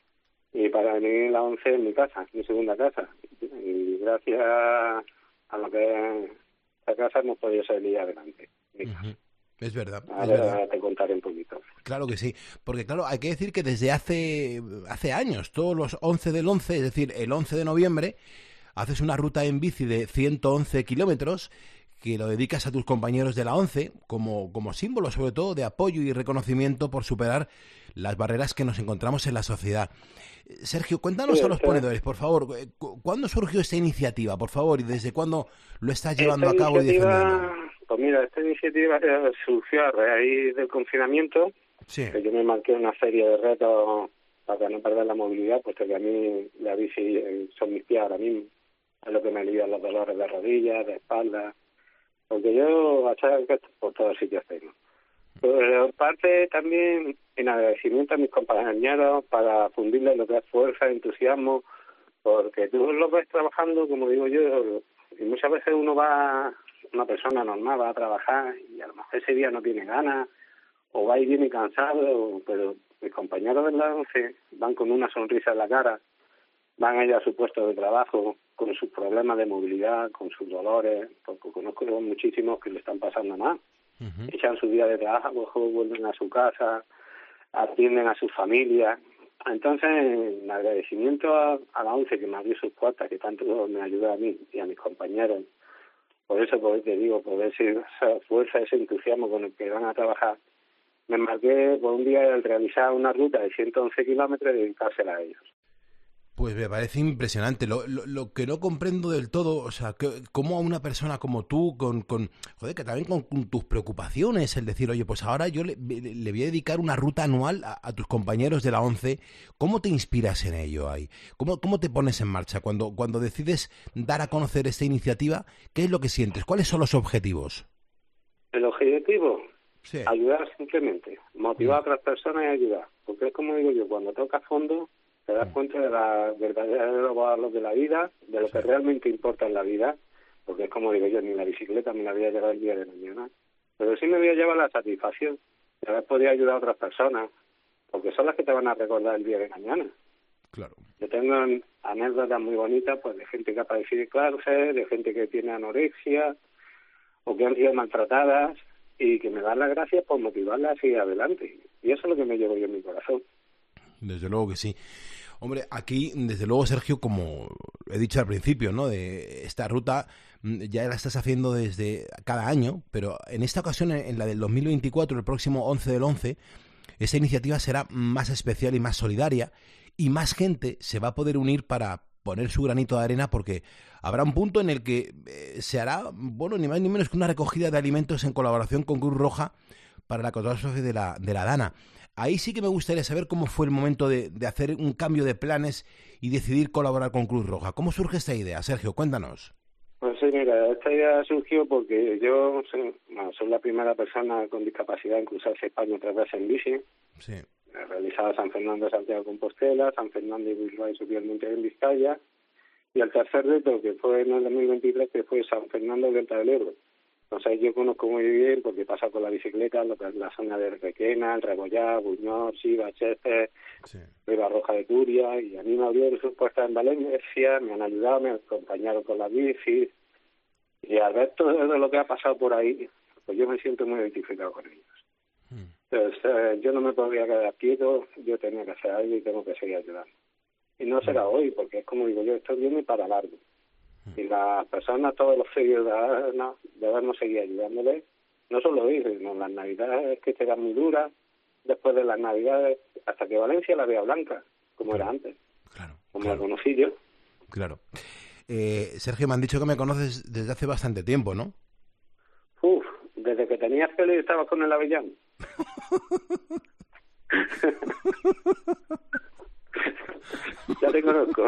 y para mí la ONCE es mi casa, mi segunda casa, y gracias a lo que es esta casa hemos podido salir adelante. Es verdad. Ahora te contaré un poquito. Claro que sí, porque claro, hay que decir que desde hace años, todos los 11 del 11, es decir, el 11 de noviembre, haces una ruta en bici de 111 kilómetros que lo dedicas a tus compañeros de la ONCE como símbolo, sobre todo, de apoyo y reconocimiento por superar las barreras que nos encontramos en la sociedad. Sergio, cuéntanos a los ponedores, por favor, ¿cuándo surgió esta iniciativa, por favor, y desde cuándo lo estás llevando a cabo y defendiendo? Pues mira, esta iniciativa surgió a raíz del confinamiento, que yo me marqué una serie de retos para no perder la movilidad, puesto que a mí la bici son mis pies ahora mismo, es lo que me alivia los dolores de rodillas, de espalda, porque yo achaques por todos sitios tengo. Pero parte también en agradecimiento a mis compañeros para fundirles lo que es fuerza, entusiasmo, porque tú lo ves trabajando, como digo yo, y muchas veces uno va, una persona normal va a trabajar y a lo mejor ese día no tiene ganas, o va y viene cansado, pero mis compañeros de la ONCE van con una sonrisa en la cara, van allá a su puesto de trabajo con sus problemas de movilidad, con sus dolores, porque conozco muchísimos que le están pasando mal. Echan su día de trabajo, vuelven a su casa, atienden a sus familias. Entonces, en agradecimiento a la ONCE que me abrió sus puertas, que tanto me ayuda a mí y a mis compañeros, por eso te digo, por esa fuerza, ese entusiasmo con el que van a trabajar, me marqué por un día el realizar una ruta de 111 kilómetros y dedicársela a ellos. Pues me parece impresionante. Lo que no comprendo del todo, o sea, cómo a una persona como tú, que también con tus preocupaciones, el decir, oye, pues ahora yo le voy a dedicar una ruta anual a tus compañeros de la ONCE, ¿cómo te inspiras en ello ahí? ¿Cómo te pones en marcha? Cuando decides dar a conocer esta iniciativa, ¿qué es lo que sientes? ¿Cuáles son los objetivos? El objetivo, ayudar simplemente, motivar a otras personas y ayudar. Porque es como digo yo, cuando tocas fondo, te das cuenta de la verdadera valor de la vida, de lo que realmente importa en la vida, porque es como digo yo, ni la bicicleta me la voy a llevar el día de mañana, pero sí me voy a llevar la satisfacción de haber podido ayudar a otras personas, porque son las que te van a recordar el día de mañana. Claro. Yo tengo anécdotas muy bonitas, pues de gente que ha padecido cáncer, de gente que tiene anorexia, o que han sido maltratadas, y que me dan las gracias por motivarlas a seguir adelante. Y eso es lo que me llevo yo en mi corazón. Desde luego que sí. Hombre, aquí, desde luego, Sergio, como he dicho al principio, ¿no? De esta ruta ya la estás haciendo desde cada año, pero en esta ocasión, en la del 2024, el próximo 11 del 11, esta iniciativa será más especial y más solidaria, y más gente se va a poder unir para poner su granito de arena, porque habrá un punto en el que se hará, bueno, ni más ni menos que una recogida de alimentos en colaboración con Cruz Roja para la catástrofe de la Dana. Ahí sí que me gustaría saber cómo fue el momento de hacer un cambio de planes y decidir colaborar con Cruz Roja. ¿Cómo surge esta idea, Sergio? Cuéntanos. Pues sí, mira, esta idea surgió porque yo soy la primera persona con discapacidad en cruzarse España 3 veces en bici. Sí. He realizado San Fernando de Santiago de Compostela, San Fernando y Bilbao y subí el Monte en Vizcaya. Y el tercer reto, que fue en el 2023, que fue San Fernando del Delta del Ebro. Entonces yo conozco muy bien, porque he pasado con la bicicleta, lo que es la zona de Requena, el Rebollá, Buñol, Siva, Cheste, Riba Roja de Curia, y a mí me abrieron sus puertas en Valencia, me han ayudado, me acompañaron con la bici, y al ver todo lo que ha pasado por ahí, pues yo me siento muy identificado con ellos. Entonces yo no me podía quedar quieto, yo tenía que hacer algo y tengo que seguir ayudando. Y no será hoy, porque es como digo yo, esto viene para largo. Y las personas, todos los ciudadanos, debemos seguir ayudándoles, no solo hoy, sino las navidades que serán muy duras, después de las navidades, hasta que Valencia la vea blanca, como era antes, como la conocí yo. Claro. Sergio, me han dicho que me conoces desde hace bastante tiempo, ¿no? Desde que tenías pelo y estabas con el Avellán. Ya te conozco.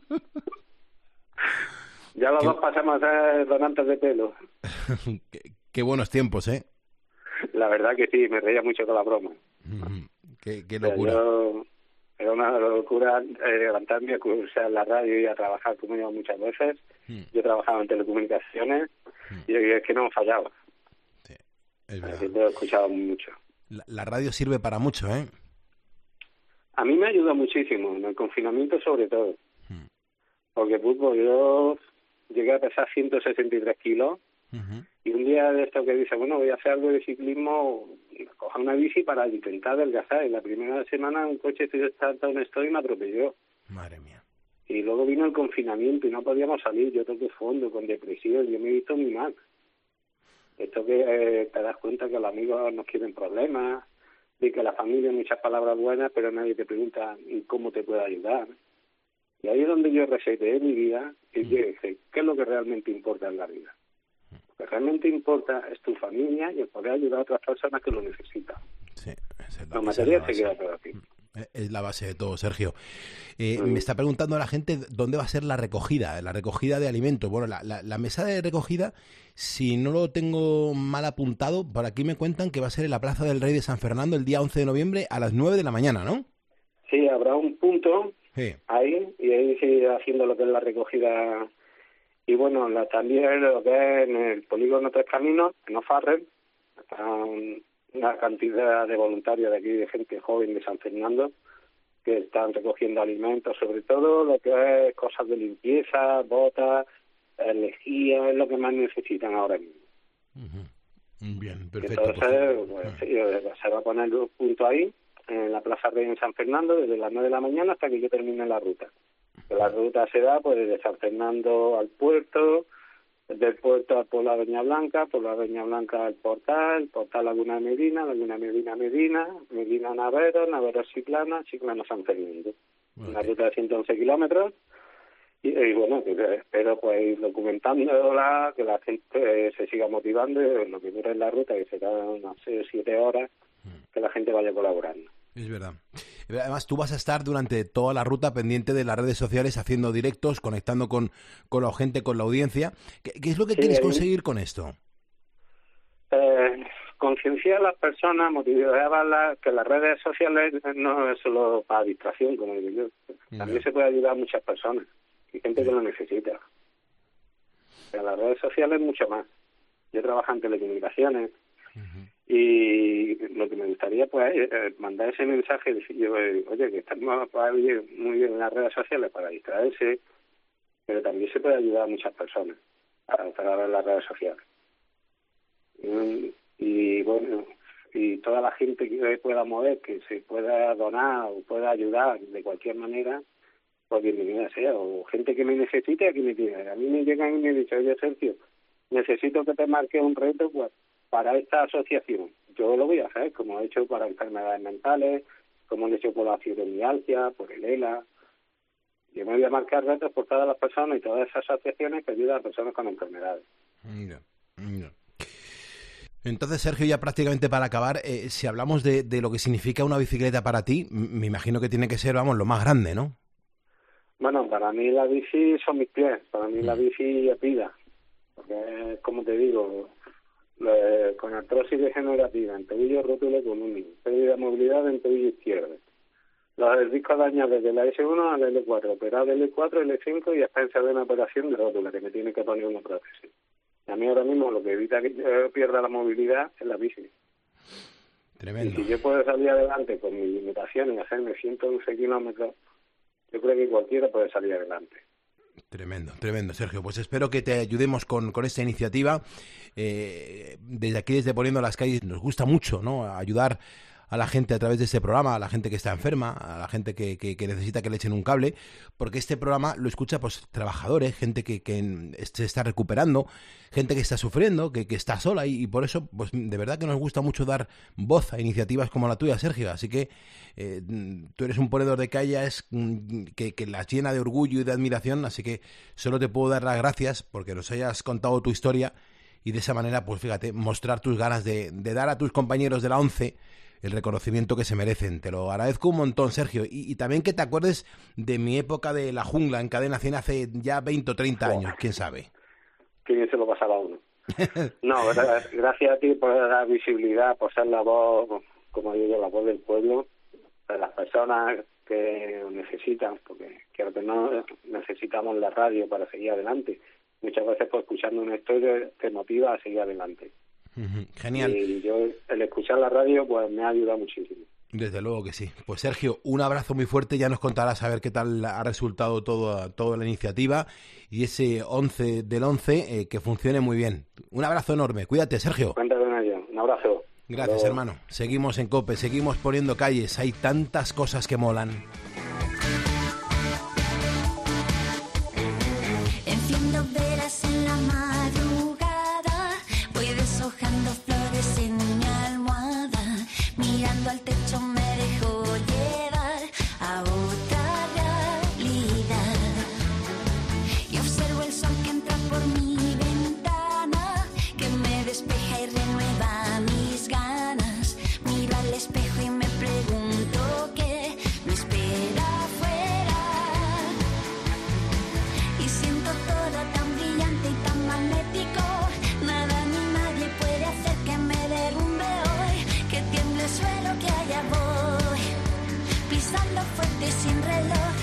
Ya los dos pasamos a ser donantes de pelo. Qué buenos tiempos, ¿eh? La verdad que sí, me reía mucho con la broma. Qué locura. Era una locura levantarme, a la radio y a trabajar, como digo muchas veces. Yo trabajaba en telecomunicaciones y es que no fallaba. Sí, es verdad. Así lo he escuchado mucho. La radio sirve para mucho, ¿eh? A mí me ayuda muchísimo, en el confinamiento sobre todo. Porque yo llegué a pesar 163 kilos y un día de esto que dice, bueno, voy a hacer algo de ciclismo, coger una bici para intentar adelgazar. Y la primera semana un coche donde estoy me atropelló. Madre mía. Y luego vino el confinamiento y no podíamos salir. Yo toqué fondo, con depresión, yo me he visto muy mal. Esto que te das cuenta que los amigos nos quieren problemas, y que la familia muchas palabras buenas, pero nadie te pregunta cómo te puede ayudar. Y ahí es donde yo reseteé mi vida y yo dije, ¿qué es lo que realmente importa en la vida? Lo que realmente importa es tu familia y el poder ayudar a otras personas que lo necesitan. Sí, lo material se queda todo aquí. Es la base de todo, Sergio. Me está preguntando la gente dónde va a ser la recogida de alimentos. Bueno, la mesa de recogida, si no lo tengo mal apuntado, por aquí me cuentan que va a ser en la Plaza del Rey de San Fernando el día 11 de noviembre a las 9 de la mañana, ¿no? Sí, habrá un punto ahí, y ahí sigue haciendo lo que es la recogida. Y bueno, también lo que es en el polígono Tres Caminos, en Ofarrel, está una cantidad de voluntarios de aquí, de gente joven de San Fernando, que están recogiendo alimentos, sobre todo lo que es cosas de limpieza, botas, lejía, es lo que más necesitan ahora mismo. Bien, perfecto. Entonces, pues, sí, se va a poner un punto ahí, en la Plaza Rey en San Fernando, desde las 9 de la mañana hasta que yo termine la ruta. La ruta se da pues desde San Fernando al puerto, del puerto al Pueblo de Peña Blanca, Pueblo de Peña Blanca al Portal Laguna Medina, Laguna Medina Medina Navero, Navero Chiclana, Chiclana San Fernando. Una ruta de 111 kilómetros y bueno, espero pues ir documentándola, que la gente se siga motivando, lo que dure en la ruta, que será unas 6 o 7 horas, que la gente vaya colaborando. Es verdad. Además, tú vas a estar durante toda la ruta pendiente de las redes sociales, haciendo directos, conectando con la gente, con la audiencia. ¿Qué es lo que quieres conseguir con esto? Concienciar a las personas, motivarlas, que las redes sociales no es solo para distracción, como digo yo. También se puede ayudar a muchas personas y gente que lo necesita. Pero las redes sociales mucho más. Yo trabajo en telecomunicaciones. Y lo que me gustaría pues mandar ese mensaje y decir, oye, que estamos muy bien en las redes sociales para distraerse, pero también se puede ayudar a muchas personas a través de las redes sociales. Y bueno, y toda la gente que pueda mover, que se pueda donar o pueda ayudar de cualquier manera, pues bienvenida sea, o gente que me necesite, aquí me tiene. A mí me llegan y me dicen, oye Sergio, necesito que te marques un reto pues, para esta asociación. Yo lo voy a hacer, como he hecho para enfermedades mentales, como lo he hecho por la fibromialgia, por el ELA. Yo me voy a marcar retos por todas las personas y todas esas asociaciones que ayudan a personas con enfermedades. Mira. Entonces, Sergio, ya prácticamente para acabar, si hablamos de lo que significa una bicicleta para ti, me imagino que tiene que ser, vamos, lo más grande, ¿no? Bueno, para mí la bici son mis pies, para mí la bici es vida, porque como te digo, con artrosis degenerativa en tobillo rótulo económico, pérdida de movilidad en tobillo izquierdo, los discos dañados desde la S1 a la L4, operado de L4, L5 y hasta en una operación de rótula que me tiene que poner una prótesis. Y a mí ahora mismo lo que evita que yo pierda la movilidad es la bici. Tremendo. Y si yo puedo salir adelante con mis limitaciones y hacerme 111 kilómetros, yo creo que cualquiera puede salir adelante. Tremendo, Sergio. Pues espero que te ayudemos con esta iniciativa. Desde aquí, desde Poniendo las Calles, nos gusta mucho, ¿no?, ayudar a la gente a través de este programa, a la gente que está enferma, a la gente que necesita que le echen un cable, porque este programa lo escucha pues trabajadores, gente que se está recuperando, gente que está sufriendo, que está sola, y por eso pues de verdad que nos gusta mucho dar voz a iniciativas como la tuya, Sergio. Así que tú eres un ponedor de calles que las llena de orgullo y de admiración, así que solo te puedo dar las gracias porque nos hayas contado tu historia y de esa manera, pues fíjate, mostrar tus ganas de dar a tus compañeros de la ONCE el reconocimiento que se merecen. Te lo agradezco un montón, Sergio. Y también que te acuerdes de mi época de La Jungla en Cadena 100 hace ya 20 o 30 años, quién sabe. Que bien se lo pasaba a uno. No, gracias a ti por dar visibilidad, por ser la voz, como digo, la voz del pueblo, de las personas que necesitan, porque creo que no necesitamos la radio para seguir adelante. Muchas veces por escuchando una historia te motiva a seguir adelante. Genial. Y yo, el escuchar la radio, pues me ha ayudado muchísimo. Desde luego que sí. Pues Sergio, un abrazo muy fuerte. Ya nos contarás a ver qué tal ha resultado toda la iniciativa y ese 11 del 11 que funcione muy bien. Un abrazo enorme. Cuídate, Sergio. Cuéntate con ello. Un abrazo. Gracias, hermano. Seguimos en COPE, seguimos poniendo calles. Hay tantas cosas que molan. Enciendo velas en la madrugada, voy deshojando flores en mi almohada, mirando al techo me dejo llevar a otra realidad y observo el sol que entra por mi ventana, que me despeja y renueva mis ganas. Miro al espejo y me pregunto qué me espera afuera y siento todo tan brillante y tan magnético. Nada ni nadie puede hacer que me derrumbe hoy, que tiemble el suelo, que allá voy, pisando fuerte sin reloj.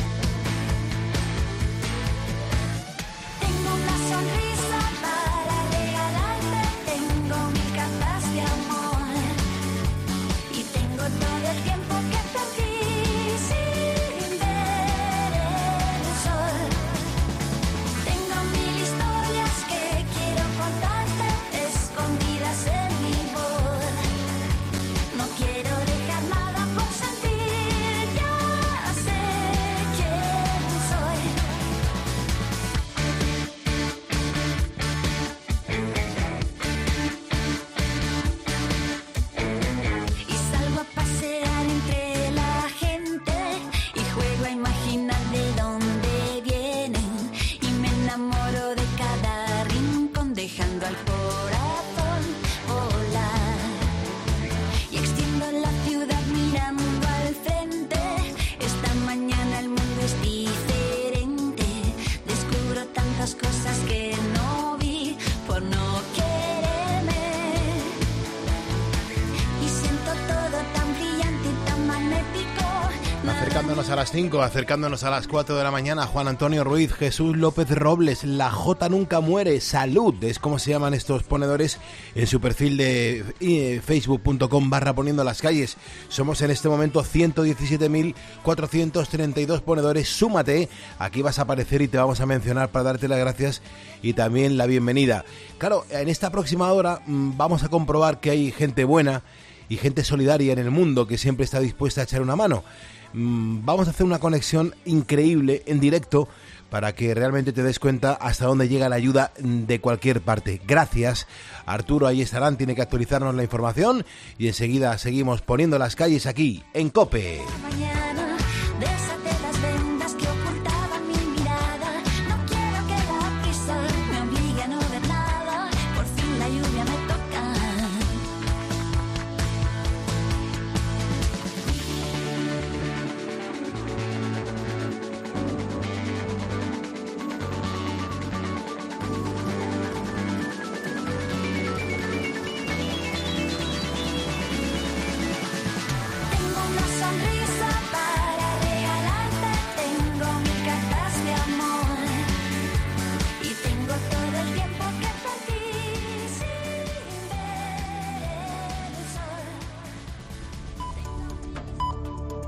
Tengo una sonrisa para regalarte, tengo mil capas de amor y tengo todo el tiempo que perdí sin ver el sol. Tengo mil historias que quiero contarte, escondidas en mi voz. No quiero dejar nada por sentir, ya sé quién soy. Y salgo a pasear entre la gente y juego a imaginar de dónde vienen y me enamoro de cada rincón, dejando al corazón volar y extiendo la ciudad mirando al frente. Esta mañana el mundo es diferente, descubro tantas cosas que no vi por no quererme y siento todo tan brillante y tan magnético. Acercándonos a las 5, acercándonos a las 4 de la mañana, Juan Antonio Ruiz, Jesús López Robles, La Jota Nunca Muere, Salud, es como se llaman estos ponedores en su perfil de facebook.com/poniendo las calles. Somos en este momento 117.432 ponedores, súmate, aquí vas a aparecer y te vamos a mencionar para darte las gracias y también la bienvenida. Claro, en esta próxima hora vamos a comprobar que hay gente buena y gente solidaria en el mundo que siempre está dispuesta a echar una mano. Vamos a hacer una conexión increíble en directo para que realmente te des cuenta hasta dónde llega la ayuda de cualquier parte. Gracias, Arturo, ahí estarán, tiene que actualizarnos la información y enseguida seguimos poniendo las calles aquí en COPE. Mañana de esa